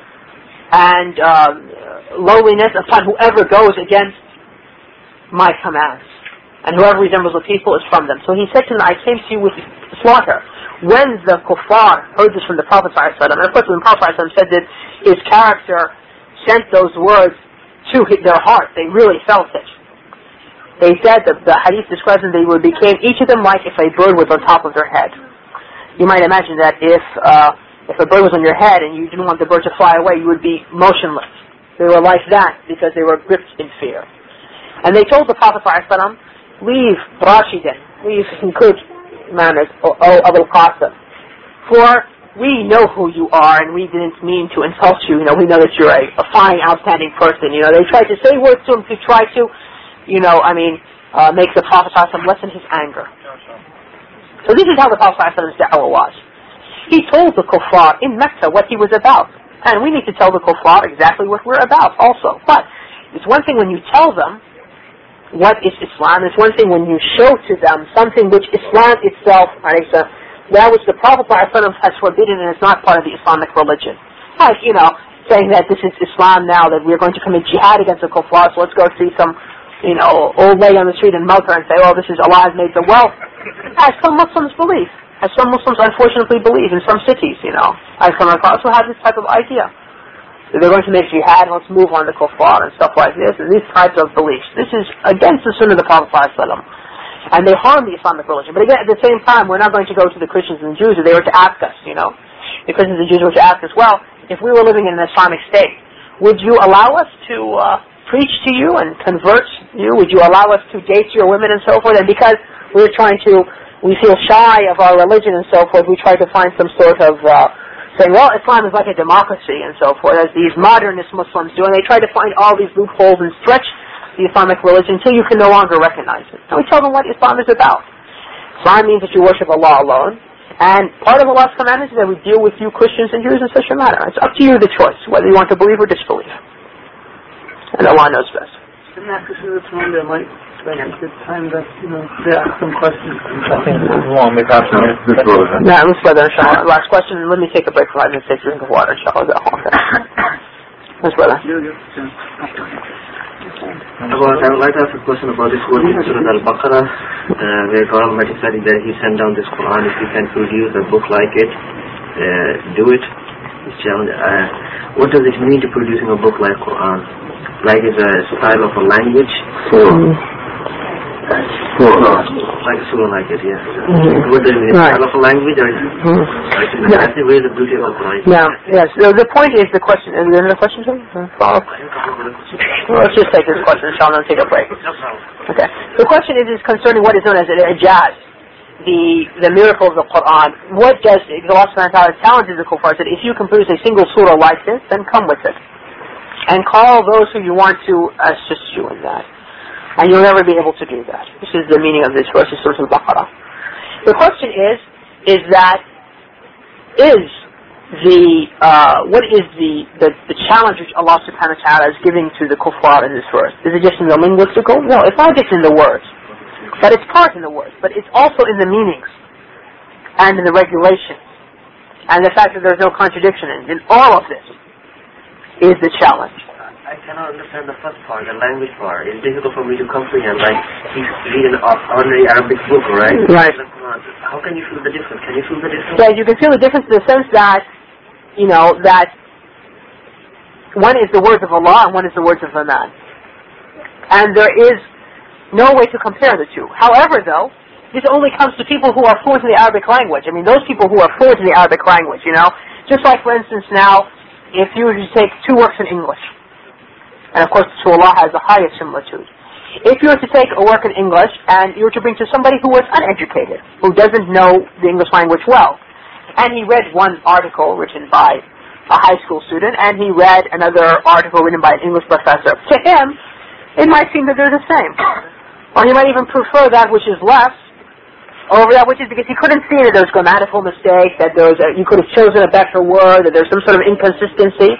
and uh, lowliness upon whoever goes against my commands. And whoever resembles the people is from them. So He said to them, I came to you with slaughter. When the kuffar heard this from the Prophet ﷺ, and of course when the Prophet ﷺ said that his character sent those words to their heart, they really felt it. They said that the hadith describes them, they would became each of them like if a bird was on top of their head. You might imagine that if uh, if a bird was on your head and you didn't want the bird to fly away, you would be motionless. They were like that because they were gripped in fear. And they told the Prophet ﷺ, leave Rashidin, leave in good manners, O, o Abul Qasim, for we know who you are and we didn't mean to insult you. You know, we know that you're a, a fine, outstanding person. You know, they tried to say words to him to try to, you know, I mean, uh, make the Prophet ﷺ lessen his anger. So this is how the Prophet ﷺ's da'wah was. He told the kuffar in Mecca what he was about. And we need to tell the kuffar exactly what we're about also. But it's one thing when you tell them what is Islam. It's one thing when you show to them something which Islam itself, that which the Prophet ﷺ has forbidden and is not part of the Islamic religion. Like, you know, saying that this is Islam now, that we're going to commit jihad against the kuffar, so let's go see some, you know, old lady on the street in Malta and say, oh, this is Allah has made the wealth. As some Muslims believe. As some Muslims unfortunately believe in some cities, you know. I've come across who have this type of idea. They're going to make jihad and let's move on to kuffar and stuff like this, and these types of beliefs. This is against the sunnah of the Prophet ﷺ. And they harm the Islamic religion. But again, at the same time, we're not going to go to the Christians and the Jews if they were to ask us, you know. The Christians and Jews were to ask us, well, if we were living in an Islamic state, would you allow us to uh, preach to you and convert you? Would you allow us to date your women and so forth? And because we're trying to, we feel shy of our religion and so forth, we try to find some sort of uh, saying, well, Islam is like a democracy and so forth, as these modernist Muslims do, and they try to find all these loopholes and stretch the Islamic religion until you can no longer recognize it. And we tell them what Islam is about. Islam means that you worship Allah alone, and part of Allah's commandments is that we deal with you Christians and Jews in such a manner. It's up to you the choice, whether you want to believe or disbelieve. And Allah knows best. Didn't ask us this one, there might spend a good time that, you know, they ask some questions. I think we won't make up some this brother. No, let's brother, inshallah. Last question, and let me take a break for five minutes, take a drink of water, inshallah. Let's brother. About, I would like to ask a question about this word in Surah Al-Baqarah, uh, where God Almighty said that He sent down this Quran. If you can produce a book like it, uh, do it. Uh, what does it mean to producing a book like Quran? Like it's a style of a language? Surah. Surah. Like a surah like it, yeah. Mm-hmm. What does it mean? Right. Style of a language? Or Mm-hmm. like, that's the way the beauty of the Quran. Now, yes, so the point is the question, is there another question, sir? Follow up? Well, let's just take this question, inshallah, and take a break. Okay. The question is, is concerning what is known as an ijaz, the the miracle of the Quran. What does, Allah subhanahu wa ta'ala challenges the kuffar, that if you can produce a single surah like this, then come with it. And call those who you want to assist you in that. And you'll never be able to do that. This is the meaning of this verse, Surah Al-Baqarah. The question is, is that, is the, uh, what is the, the, the challenge which Allah subhanahu wa ta'ala is giving to the kuffar in this verse? Is it just in the linguistical? No, it's not just in the words. But it's part in the words. But it's also in the meanings. And in the regulations. And the fact that there's no contradiction in, in all of this is the challenge. I cannot understand the first part, the language part. It's difficult for me to comprehend. Like, he's reading an ordinary Arabic book, right? Right. How can you feel the difference? Can you feel the difference? Yeah, you can feel the difference in the sense that, you know, that one is the words of Allah and one is the words of a man. And there is no way to compare the two. However, though, this only comes to people who are fluent in the Arabic language. I mean, those people who are fluent in the Arabic language, you know. Just like, for instance, now, if you were to take two works in English, and of course, Allah has the highest similitude. If you were to take a work in English and you were to bring to somebody who was uneducated, who doesn't know the English language well, and he read one article written by a high school student, and he read another article written by an English professor, to him, it might seem that they're the same. Or he might even prefer that which is less over that which is, because he couldn't see that there was grammatical mistakes, that there was a, you could have chosen a better word, that there's some sort of inconsistency.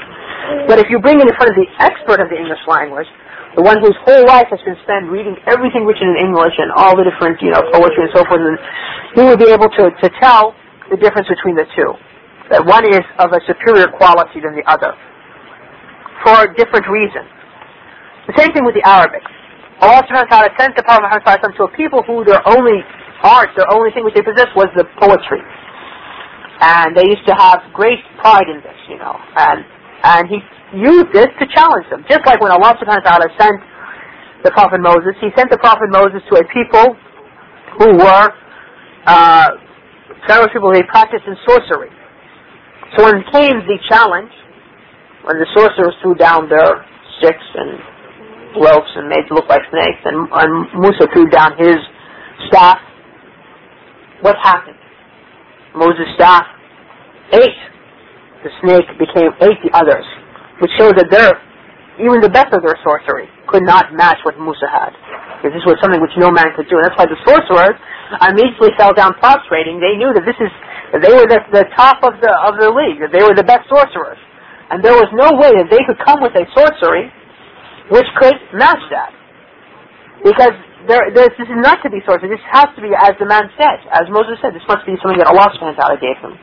But if you bring in in front of the expert of the English language, the one whose whole life has been spent reading everything written in English and all the different, you know, poetry and so forth, and he would be able to, to tell the difference between the two. That one is of a superior quality than the other, for different reasons. The same thing with the Arabic. Allah subhanahu wa ta'ala sent the Prophet Muhammad to a people who their only art, their only thing which they possessed was the poetry. And they used to have great pride in this, you know. And and he used this to challenge them. Just like when Allah subhanahu wa ta'ala sent the Prophet Moses, he sent the Prophet Moses to a people who were uh, several people who practiced in sorcery. So when came the challenge, when the sorcerers threw down their sticks and ropes and made it look like snakes, and, and Musa threw down his staff, what happened? Moses' staff ate. The snake became ate the others, which shows that their, even the best of their sorcery could not match what Musa had. Because this was something which no man could do. And that's why the sorcerers immediately fell down prostrating. They knew that this is, that they were the, the top of the of the league, that they were the best sorcerers. And there was no way that they could come with a sorcery which could match that. Because there, this is not to be sorcery. This has to be as the man said, as Moses said. This must be something that Allah subhanahu wa ta'ala gave him.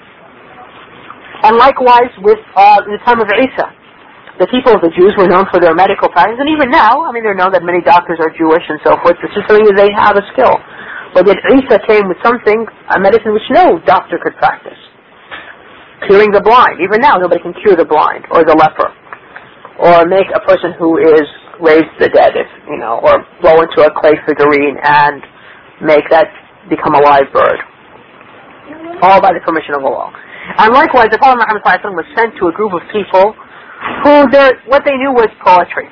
And likewise with uh, in the time of Isa, the people of the Jews were known for their medical practice, and even now, I mean, they're known that many doctors are Jewish and so forth. This is something that they have a skill. But yet Isa came with something, a medicine which no doctor could practice. Curing the blind. Even now, nobody can cure the blind or the leper, or make a person who is raise the dead, if, you know, or blow into a clay figurine and make that become a live bird. All by the permission of Allah. And likewise, the Prophet Muhammad was sent to a group of people who their, what they knew was poetry.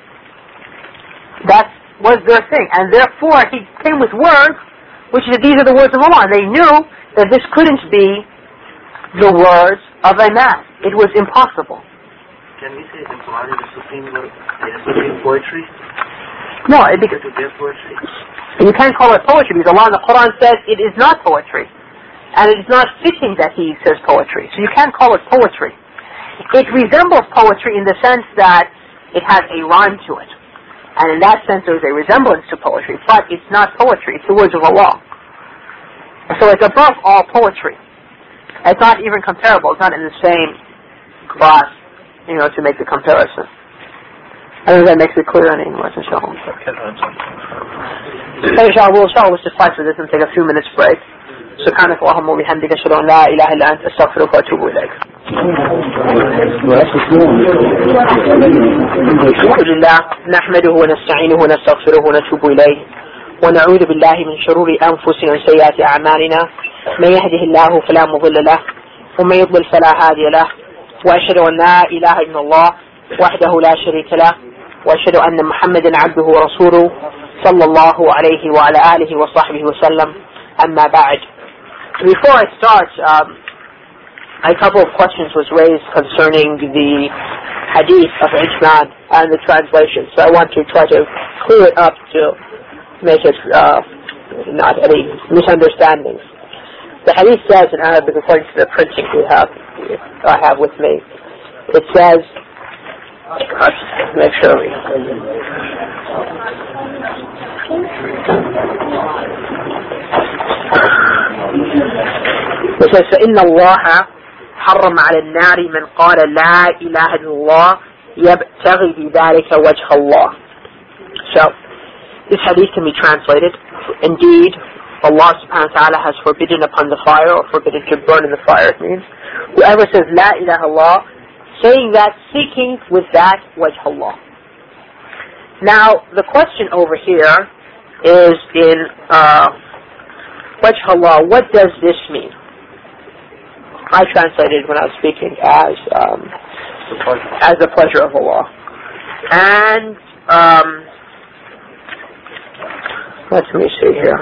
That was their thing. And therefore, he came with words, which is, these are the words of Allah. And they knew that this couldn't be the words of a man. It was impossible. Can we say the Quran is the supreme word, the supreme poetry? No, it because poetry. You can't call it poetry because Allah in the Quran says it is not poetry. And it is not fitting that he says poetry. So you can't call it poetry. It resembles poetry in the sense that it has a rhyme to it. And in that sense there is a resemblance to poetry. But it's not poetry. It's the words of Allah. So it's above all poetry. It's not even comparable. It's not in the same class, you know, to make the comparison. I think that makes it clear in English, inshallah. Inshallah, we'll, inshallah, we'll suffice with this and take a few minutes break. سبحانك اللهم وبحمدك أشهد أن لا إله إلا أنت أستغفرك وأتوب إليك. الحمد لله نحمده ونستعينه ونستغفره ونتوب إليه ونعوذ بالله من شرور أنفسنا وسيئات أعمالنا من يهده الله فلا مضل له ومن يضلل فلا هادي له وأشهد أن لا إله إلا الله وحده لا شريك له وأشهد أن محمدا عبده ورسوله صلى الله عليه وعلى آله وصحبه وسلم أما بعد. Before I start, um, a couple of questions was raised concerning the hadith of Ijman and the translation. So I want to try to clear it up to make it uh, not any misunderstandings. The hadith says in Arabic, according to the printing we have, I have with me, it says, let's make sure we... It says, فَإِنَّ اللَّهَ حَرَّمَ عَلَى النَّارِ مَنْ قَالَ لَا إِلَهَ إِلَّا اللَّهِ يَبْتَغِي بِذَلِكَ وَجْهَ اللَّهِ. So, this hadith can be translated, indeed, Allah subhanahu wa ta'ala has forbidden upon the fire, or forbidden to burn in the fire, it means, whoever says La ilaha illallah, saying that, seeking with that wajh Allah. Now, the question over here is in uh, wajh Allah, what does this mean? I translated when I was speaking as um, as the pleasure of Allah. And um, let me see here.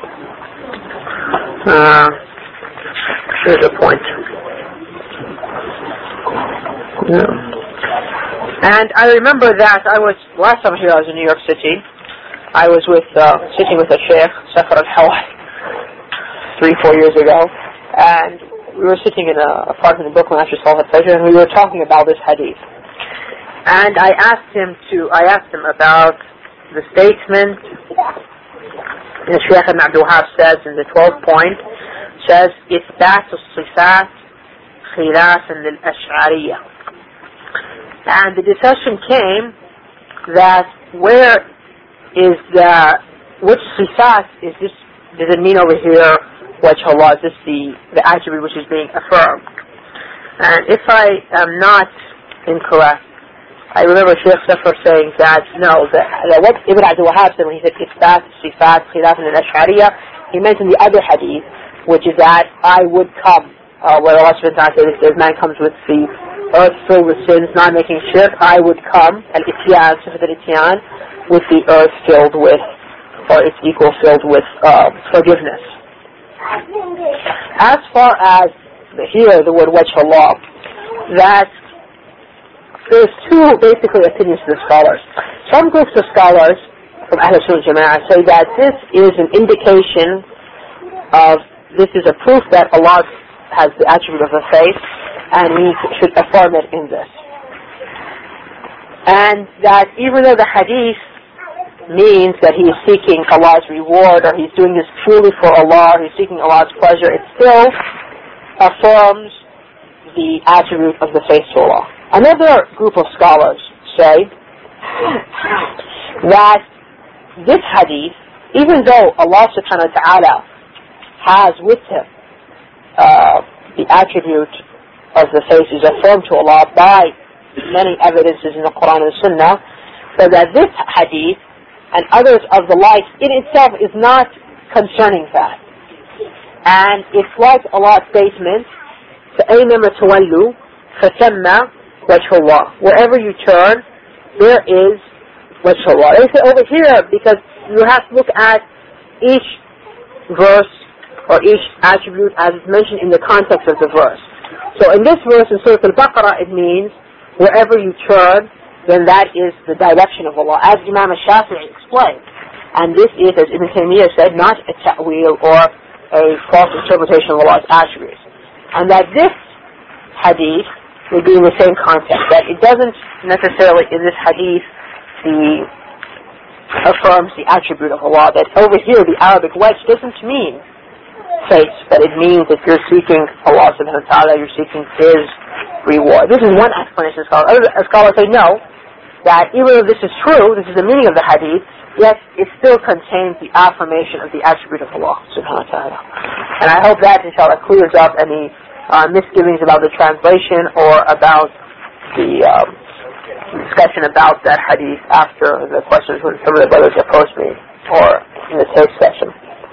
Uh, here's a point. Yeah. And I remember that I was, last time here I was in New York City, I was with, uh, sitting with a sheikh, Safar al-Hawai, three, four years ago, and we were sitting in a apartment in Brooklyn after Salat Fajr, and we were talking about this hadith. And I asked him to, I asked him about the statement that Shaykh Ibn Abdul Wahhab says in the twelfth point, says, إثبات الصفات خلافا للأشعرية. And the discussion came that where is the, which sifat is this, does it mean over here, wajh Allah, is this the, the attribute which is being affirmed? And if I am not incorrect, I remember Shaykh Safar saying that, no, that, that what Ibn Abdul Wahhab said when he said Isbat, Sifat, Khilaf, and Al-Ash'ariyah, he mentioned the other hadith, which is that I would come, uh, where Allah subhanahu wa ta'ala says, man comes with the earth filled with sins, not making shirk, I would come, Al-Ityan, Sifat Al-Ityan, with the earth filled with, or its equal filled with uh, forgiveness. As far as here, the word wajh Allah, that there's two basically opinions of the scholars. Some groups of scholars from Ahl Sunnah Jama'ah say that this is an indication of, this is a proof that Allah has the attribute of the face, and we should affirm it in this. And that even though the hadith means that he is seeking Allah's reward, or he's doing this purely for Allah, or he's seeking Allah's pleasure, it still affirms the attribute of the face to Allah. Another group of scholars say that this hadith, even though Allah subhanahu wa ta'ala has with him uh, the attribute of the face is affirmed to Allah by many evidences in the Quran and Sunnah, but that this hadith and others of the like in itself is not concerning that. And it's like Allah's statement, فَأَيْنَمَا تَوَلُّوا فَثَمَّ وَجْهُ اللَّهِ. Wherever you turn, there is wajh Allah. They say over here, because you have to look at each verse or each attribute as it's mentioned in the context of the verse. So in this verse in Surah Al-Baqarah, it means wherever you turn, then that is the direction of Allah, as Imam al-Shafi'i explained. And this is, as Ibn Taymiyyah said, not a ta'wil or a false interpretation of Allah's attributes. And that this hadith would be in the same context, that it doesn't necessarily, in this hadith, the affirms the attribute of Allah, that over here the Arabic wajh doesn't mean face, but it means that you're seeking Allah subhanahu wa ta'ala, you're seeking His reward. This is one explanation of scholars. Other scholars say no, that even though this is true, this is the meaning of the hadith, yet it still contains the affirmation of the attribute of Allah subhanahu wa ta'ala. And I hope that, inshallah, clears up any uh, misgivings about the translation or about the um, discussion about that hadith after the questions when some of the brothers approached me, or in the tape session.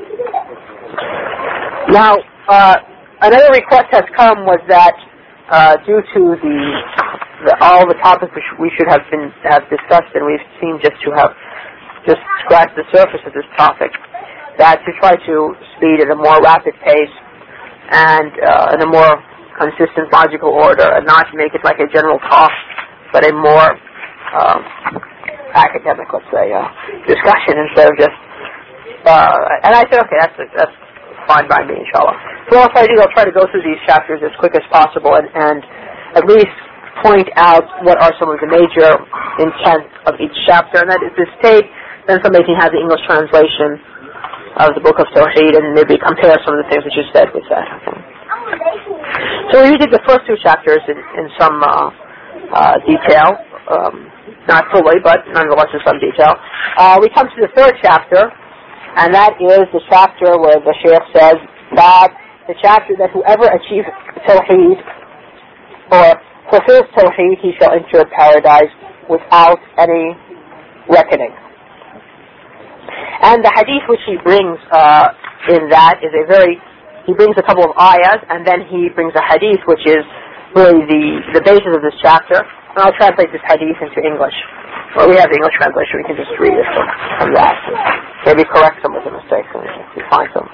Now, uh, another request has come was that uh, due to the, the all the topics which we should have been have discussed, and we've seen just to have just scratched the surface of this topic, that to try to speed at a more rapid pace and uh, in a more consistent logical order, and not make it like a general talk, but a more um, academic, let's say, uh, discussion instead of just. Uh, and I said, okay, that's that's fine by me, inshallah. So what I do, I'll try to go through these chapters as quick as possible, and, and at least point out what are some of the major intents of each chapter, and that is this tape. Then somebody can have the English translation of the Book of Tawheed and maybe compare some of the things that you said with that. Okay. So we did the first two chapters in, in some uh, uh, detail, um, not fully, but nonetheless in some detail. Uh, we come to the third chapter, and that is the chapter where the Shaykh says that the chapter that whoever achieves Tawheed or fulfills Tawheed, he shall enter paradise without any reckoning. And the hadith which he brings uh, in that is a very, he brings a couple of ayahs, and then he brings a hadith which is really the, the basis of this chapter. And I'll translate this hadith into English. Well, we have the English translation, we can just read it from, from that. Maybe correct some of the mistakes if we find some.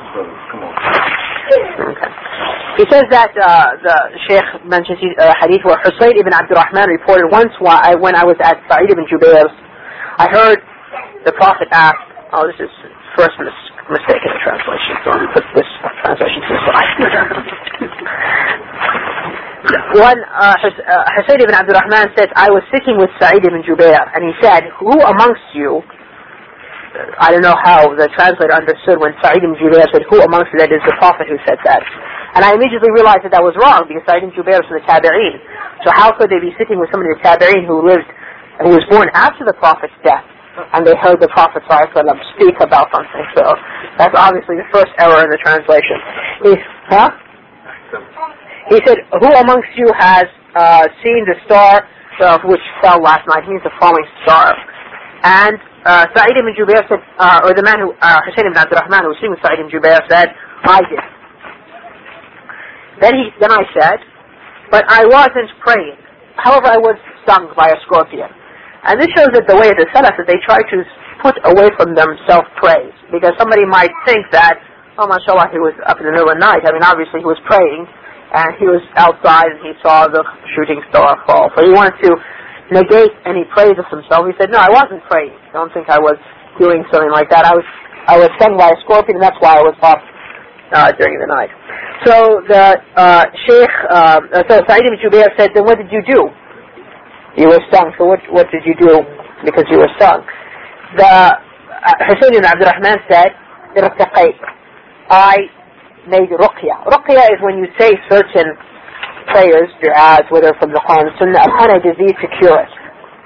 Okay. He says that uh, the Shaykh mentions a uh, hadith where Husayn ibn Abdul Rahman reported once while I, when I was at Sa'id ibn Jubair's, I heard the Prophet ask, oh, this is first mis- mistake in the translation, so I'm going to put this translation to the side. One, uh, Husayn ibn Abdul Rahman said, I was sitting with Sa'id ibn Jubair, and he said, who amongst you, I don't know how the translator understood when Sa'id ibn Jubair said, who amongst you, that is the Prophet who said that. And I immediately realized that that was wrong, because Sa'id ibn Jubair was from the Tabi'een. So how could they be sitting with somebody in the Tabi'een who lived, who was born after the Prophet's death, and they heard the Prophet ﷺ speak about something? So that's obviously the first error in the translation. He, huh? He said, who amongst you has uh, seen the star uh, which fell last night? He means the falling star. And uh, Sa'id ibn Jubair said, uh, or the man who, uh, Husayn ibn Abdul Rahman, who was sitting with Sa'id ibn Jubair, said, I did. Then, he, then I said, but I wasn't praying. However, I was stung by a scorpion. And this shows that the way of the Salaf, that they try to put away from them self-praise. Because somebody might think that, oh, mashallah, he was up in the middle of the night. I mean, obviously he was praying, and he was outside, and he saw the shooting star fall. So he wanted to negate any praise of himself. He said, no, I wasn't praying. Don't think I was doing something like that. I was I was stung by a scorpion, and that's why I was up uh, during the night. So the uh, Sheikh, uh, so Sa'id ibn Jubair said, then what did you do? You were stung. So what what did you do because you were stung? The uh, Husayn ibn Abdul Rahman said, I made ruqya. Ruqya is when you say certain prayers, du'as, whether from the Quran and Sunnah, upon a disease to cure it.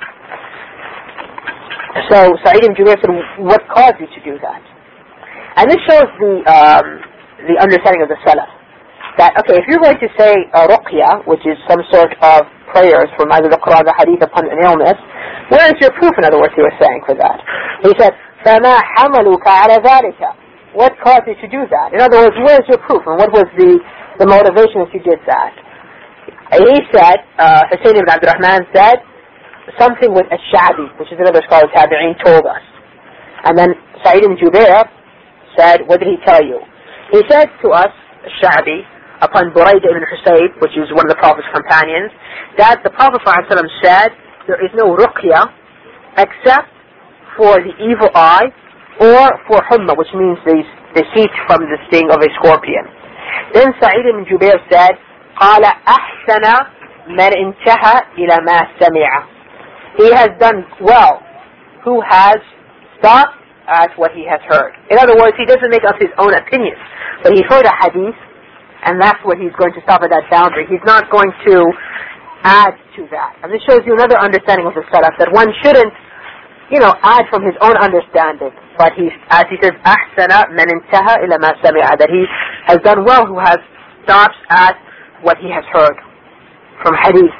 So Sa'id ibn Jubair said, what caused you to do that? And this shows the um, the understanding of the Salaf. That, okay, if you're going to say a ruqya, which is some sort of prayers from either the Quran or the Hadith upon an illness, where is your proof, in other words, he was saying for that? He said, فَمَا حَمَلُكَ عَلَى ذَلِكَ. What caused you to do that? In other words, where is your proof, and what was the, the motivation that you did that? He said, uh, Husayn ibn Abdul Rahman said, something with Ash-Sha'bi, which is another scholar of Tabi'een, told us. And then Sa'id ibn Jubair said, what did he tell you? He said to us, Ash-Sha'bi, upon Burayda ibn Husayb, which is one of the Prophet's companions, that the Prophet ﷺ said, there is no ruqya except for the evil eye, or for humma, which means the, the heat from the sting of a scorpion. Then Sa'id ibn Jubair said, قال أحسن من انتهى إلى ما سمع. He has done well who has stopped at what he has heard. In other words, he doesn't make up his own opinions, but he heard a hadith, and that's what he's going to stop at that boundary. He's not going to add to that. And this shows you another understanding of the Salaf, that one shouldn't, you know, add from his own understanding. But he, as he says, أحسن من انتهى إلى ما سمع, that he has done well who has stopped at what he has heard from hadith.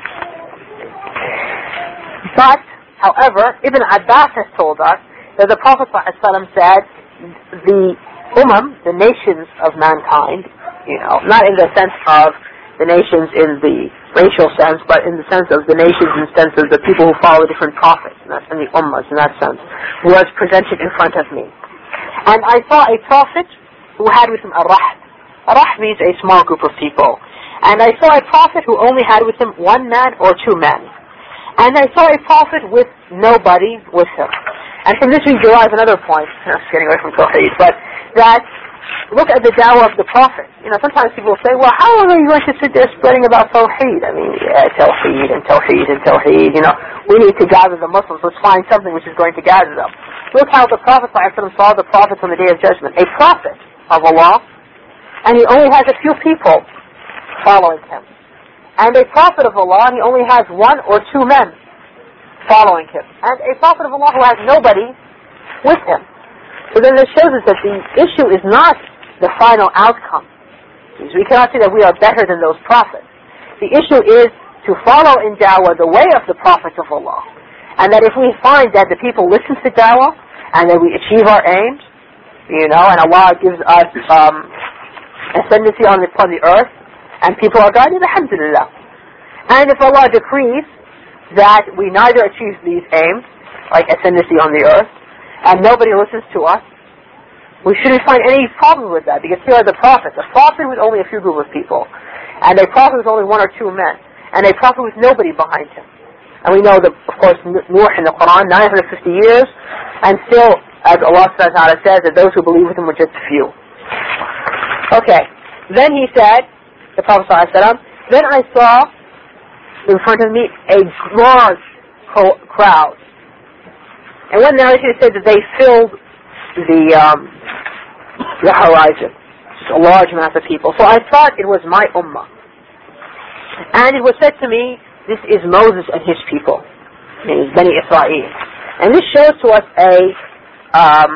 But, however, Ibn Abbas has told us that the Prophet ﷺ said, the umam, the nations of mankind, you know, not in the sense of the nations in the racial sense, but in the sense of the nations in the sense of the people who follow different prophets, and that's in the ummahs in that sense, was presented in front of me. And I saw a prophet who had with him a rahd. A rahd means a small group of people. And I saw a prophet who only had with him one man or two men. And I saw a prophet with nobody with him. And from this we derive another point, I'm getting away from Tawheed, but that, look at the dawah of the Prophet. You know, sometimes people say, well, how are you going to sit there spreading about Tawheed? I mean, yeah, Tawheed and Tawheed and Tawheed, you know, we need to gather the Muslims, let's find something which is going to gather them. Look how the Prophet saw the prophets on the Day of Judgment, a prophet of Allah, and he only has a few people following him. And a prophet of Allah, and he only has one or two men following him. And a prophet of Allah who has nobody with him. So then this shows us that the issue is not the final outcome. We cannot say that we are better than those prophets. The issue is to follow in da'wah the way of the prophets of Allah. And that if we find that the people listen to da'wah, and that we achieve our aims, you know, and Allah gives us um, ascendancy on the, upon the earth, and people are guided, alhamdulillah. And if Allah decrees that we neither achieve these aims, like ascendancy on the earth, and nobody listens to us, we shouldn't find any problem with that, because here are the prophets. A prophet with only a few group of people, and a prophet with only one or two men, and a prophet with nobody behind him. And we know that, of course, Nuh in the Quran, nine hundred fifty years, and still as Allah subhanahu wa ta'ala says, that those who believe with him were just a few. Okay. Then he said, the Prophet sallallahu alaihi wasallam, then I saw in front of me a large crowd. And one narration said that they filled the um, the horizon. Just a large mass of people. So I thought it was my ummah. And it was said to me, this is Moses and his people. It is Bani Israel. And this shows to us a um,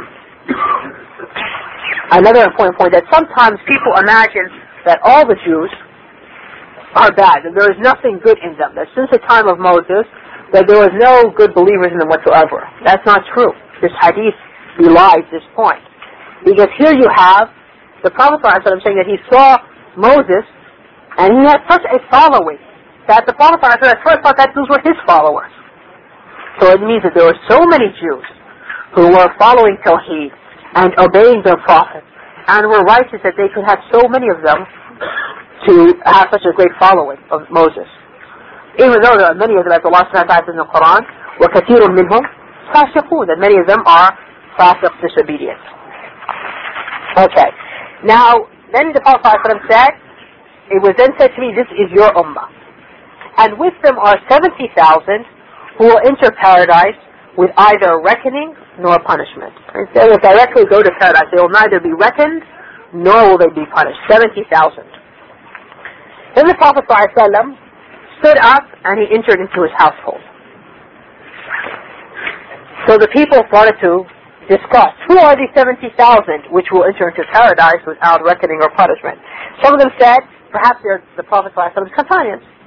another important point, that sometimes people imagine that all the Jews are bad, that there is nothing good in them, that since the time of Moses, that there was no good believers in them whatsoever. That's not true. This hadith belies this point. Because here you have the Prophet ﷺ saying that he saw Moses, and he had such a following, that the Prophet ﷺ at first thought that those were his followers. So it means that there were so many Jews who were following Tawheed and obeying their Prophet, and were righteous that they could have so many of them to have such a great following of Moses. Even though there are many of them, as Allah subhanahu wa ta'ala says in the Quran, وَكَثِيرٌ مِّنْهُمْ فَاسِقُونَ, that many of them are fasiq, disobedient. Okay. Now, then the Prophet ﷺ said, it was then said to me, this is your ummah. And with them are seventy thousand who will enter paradise with either reckoning nor punishment. They will directly go to paradise. They will neither be reckoned nor will they be punished. seventy thousand. Then the Prophet ﷺ stood up and he entered into his household. So the people started to discuss, who are these seventy thousand which will enter into paradise without reckoning or punishment? Some of them said, perhaps they're the Prophet ﷺ's companions.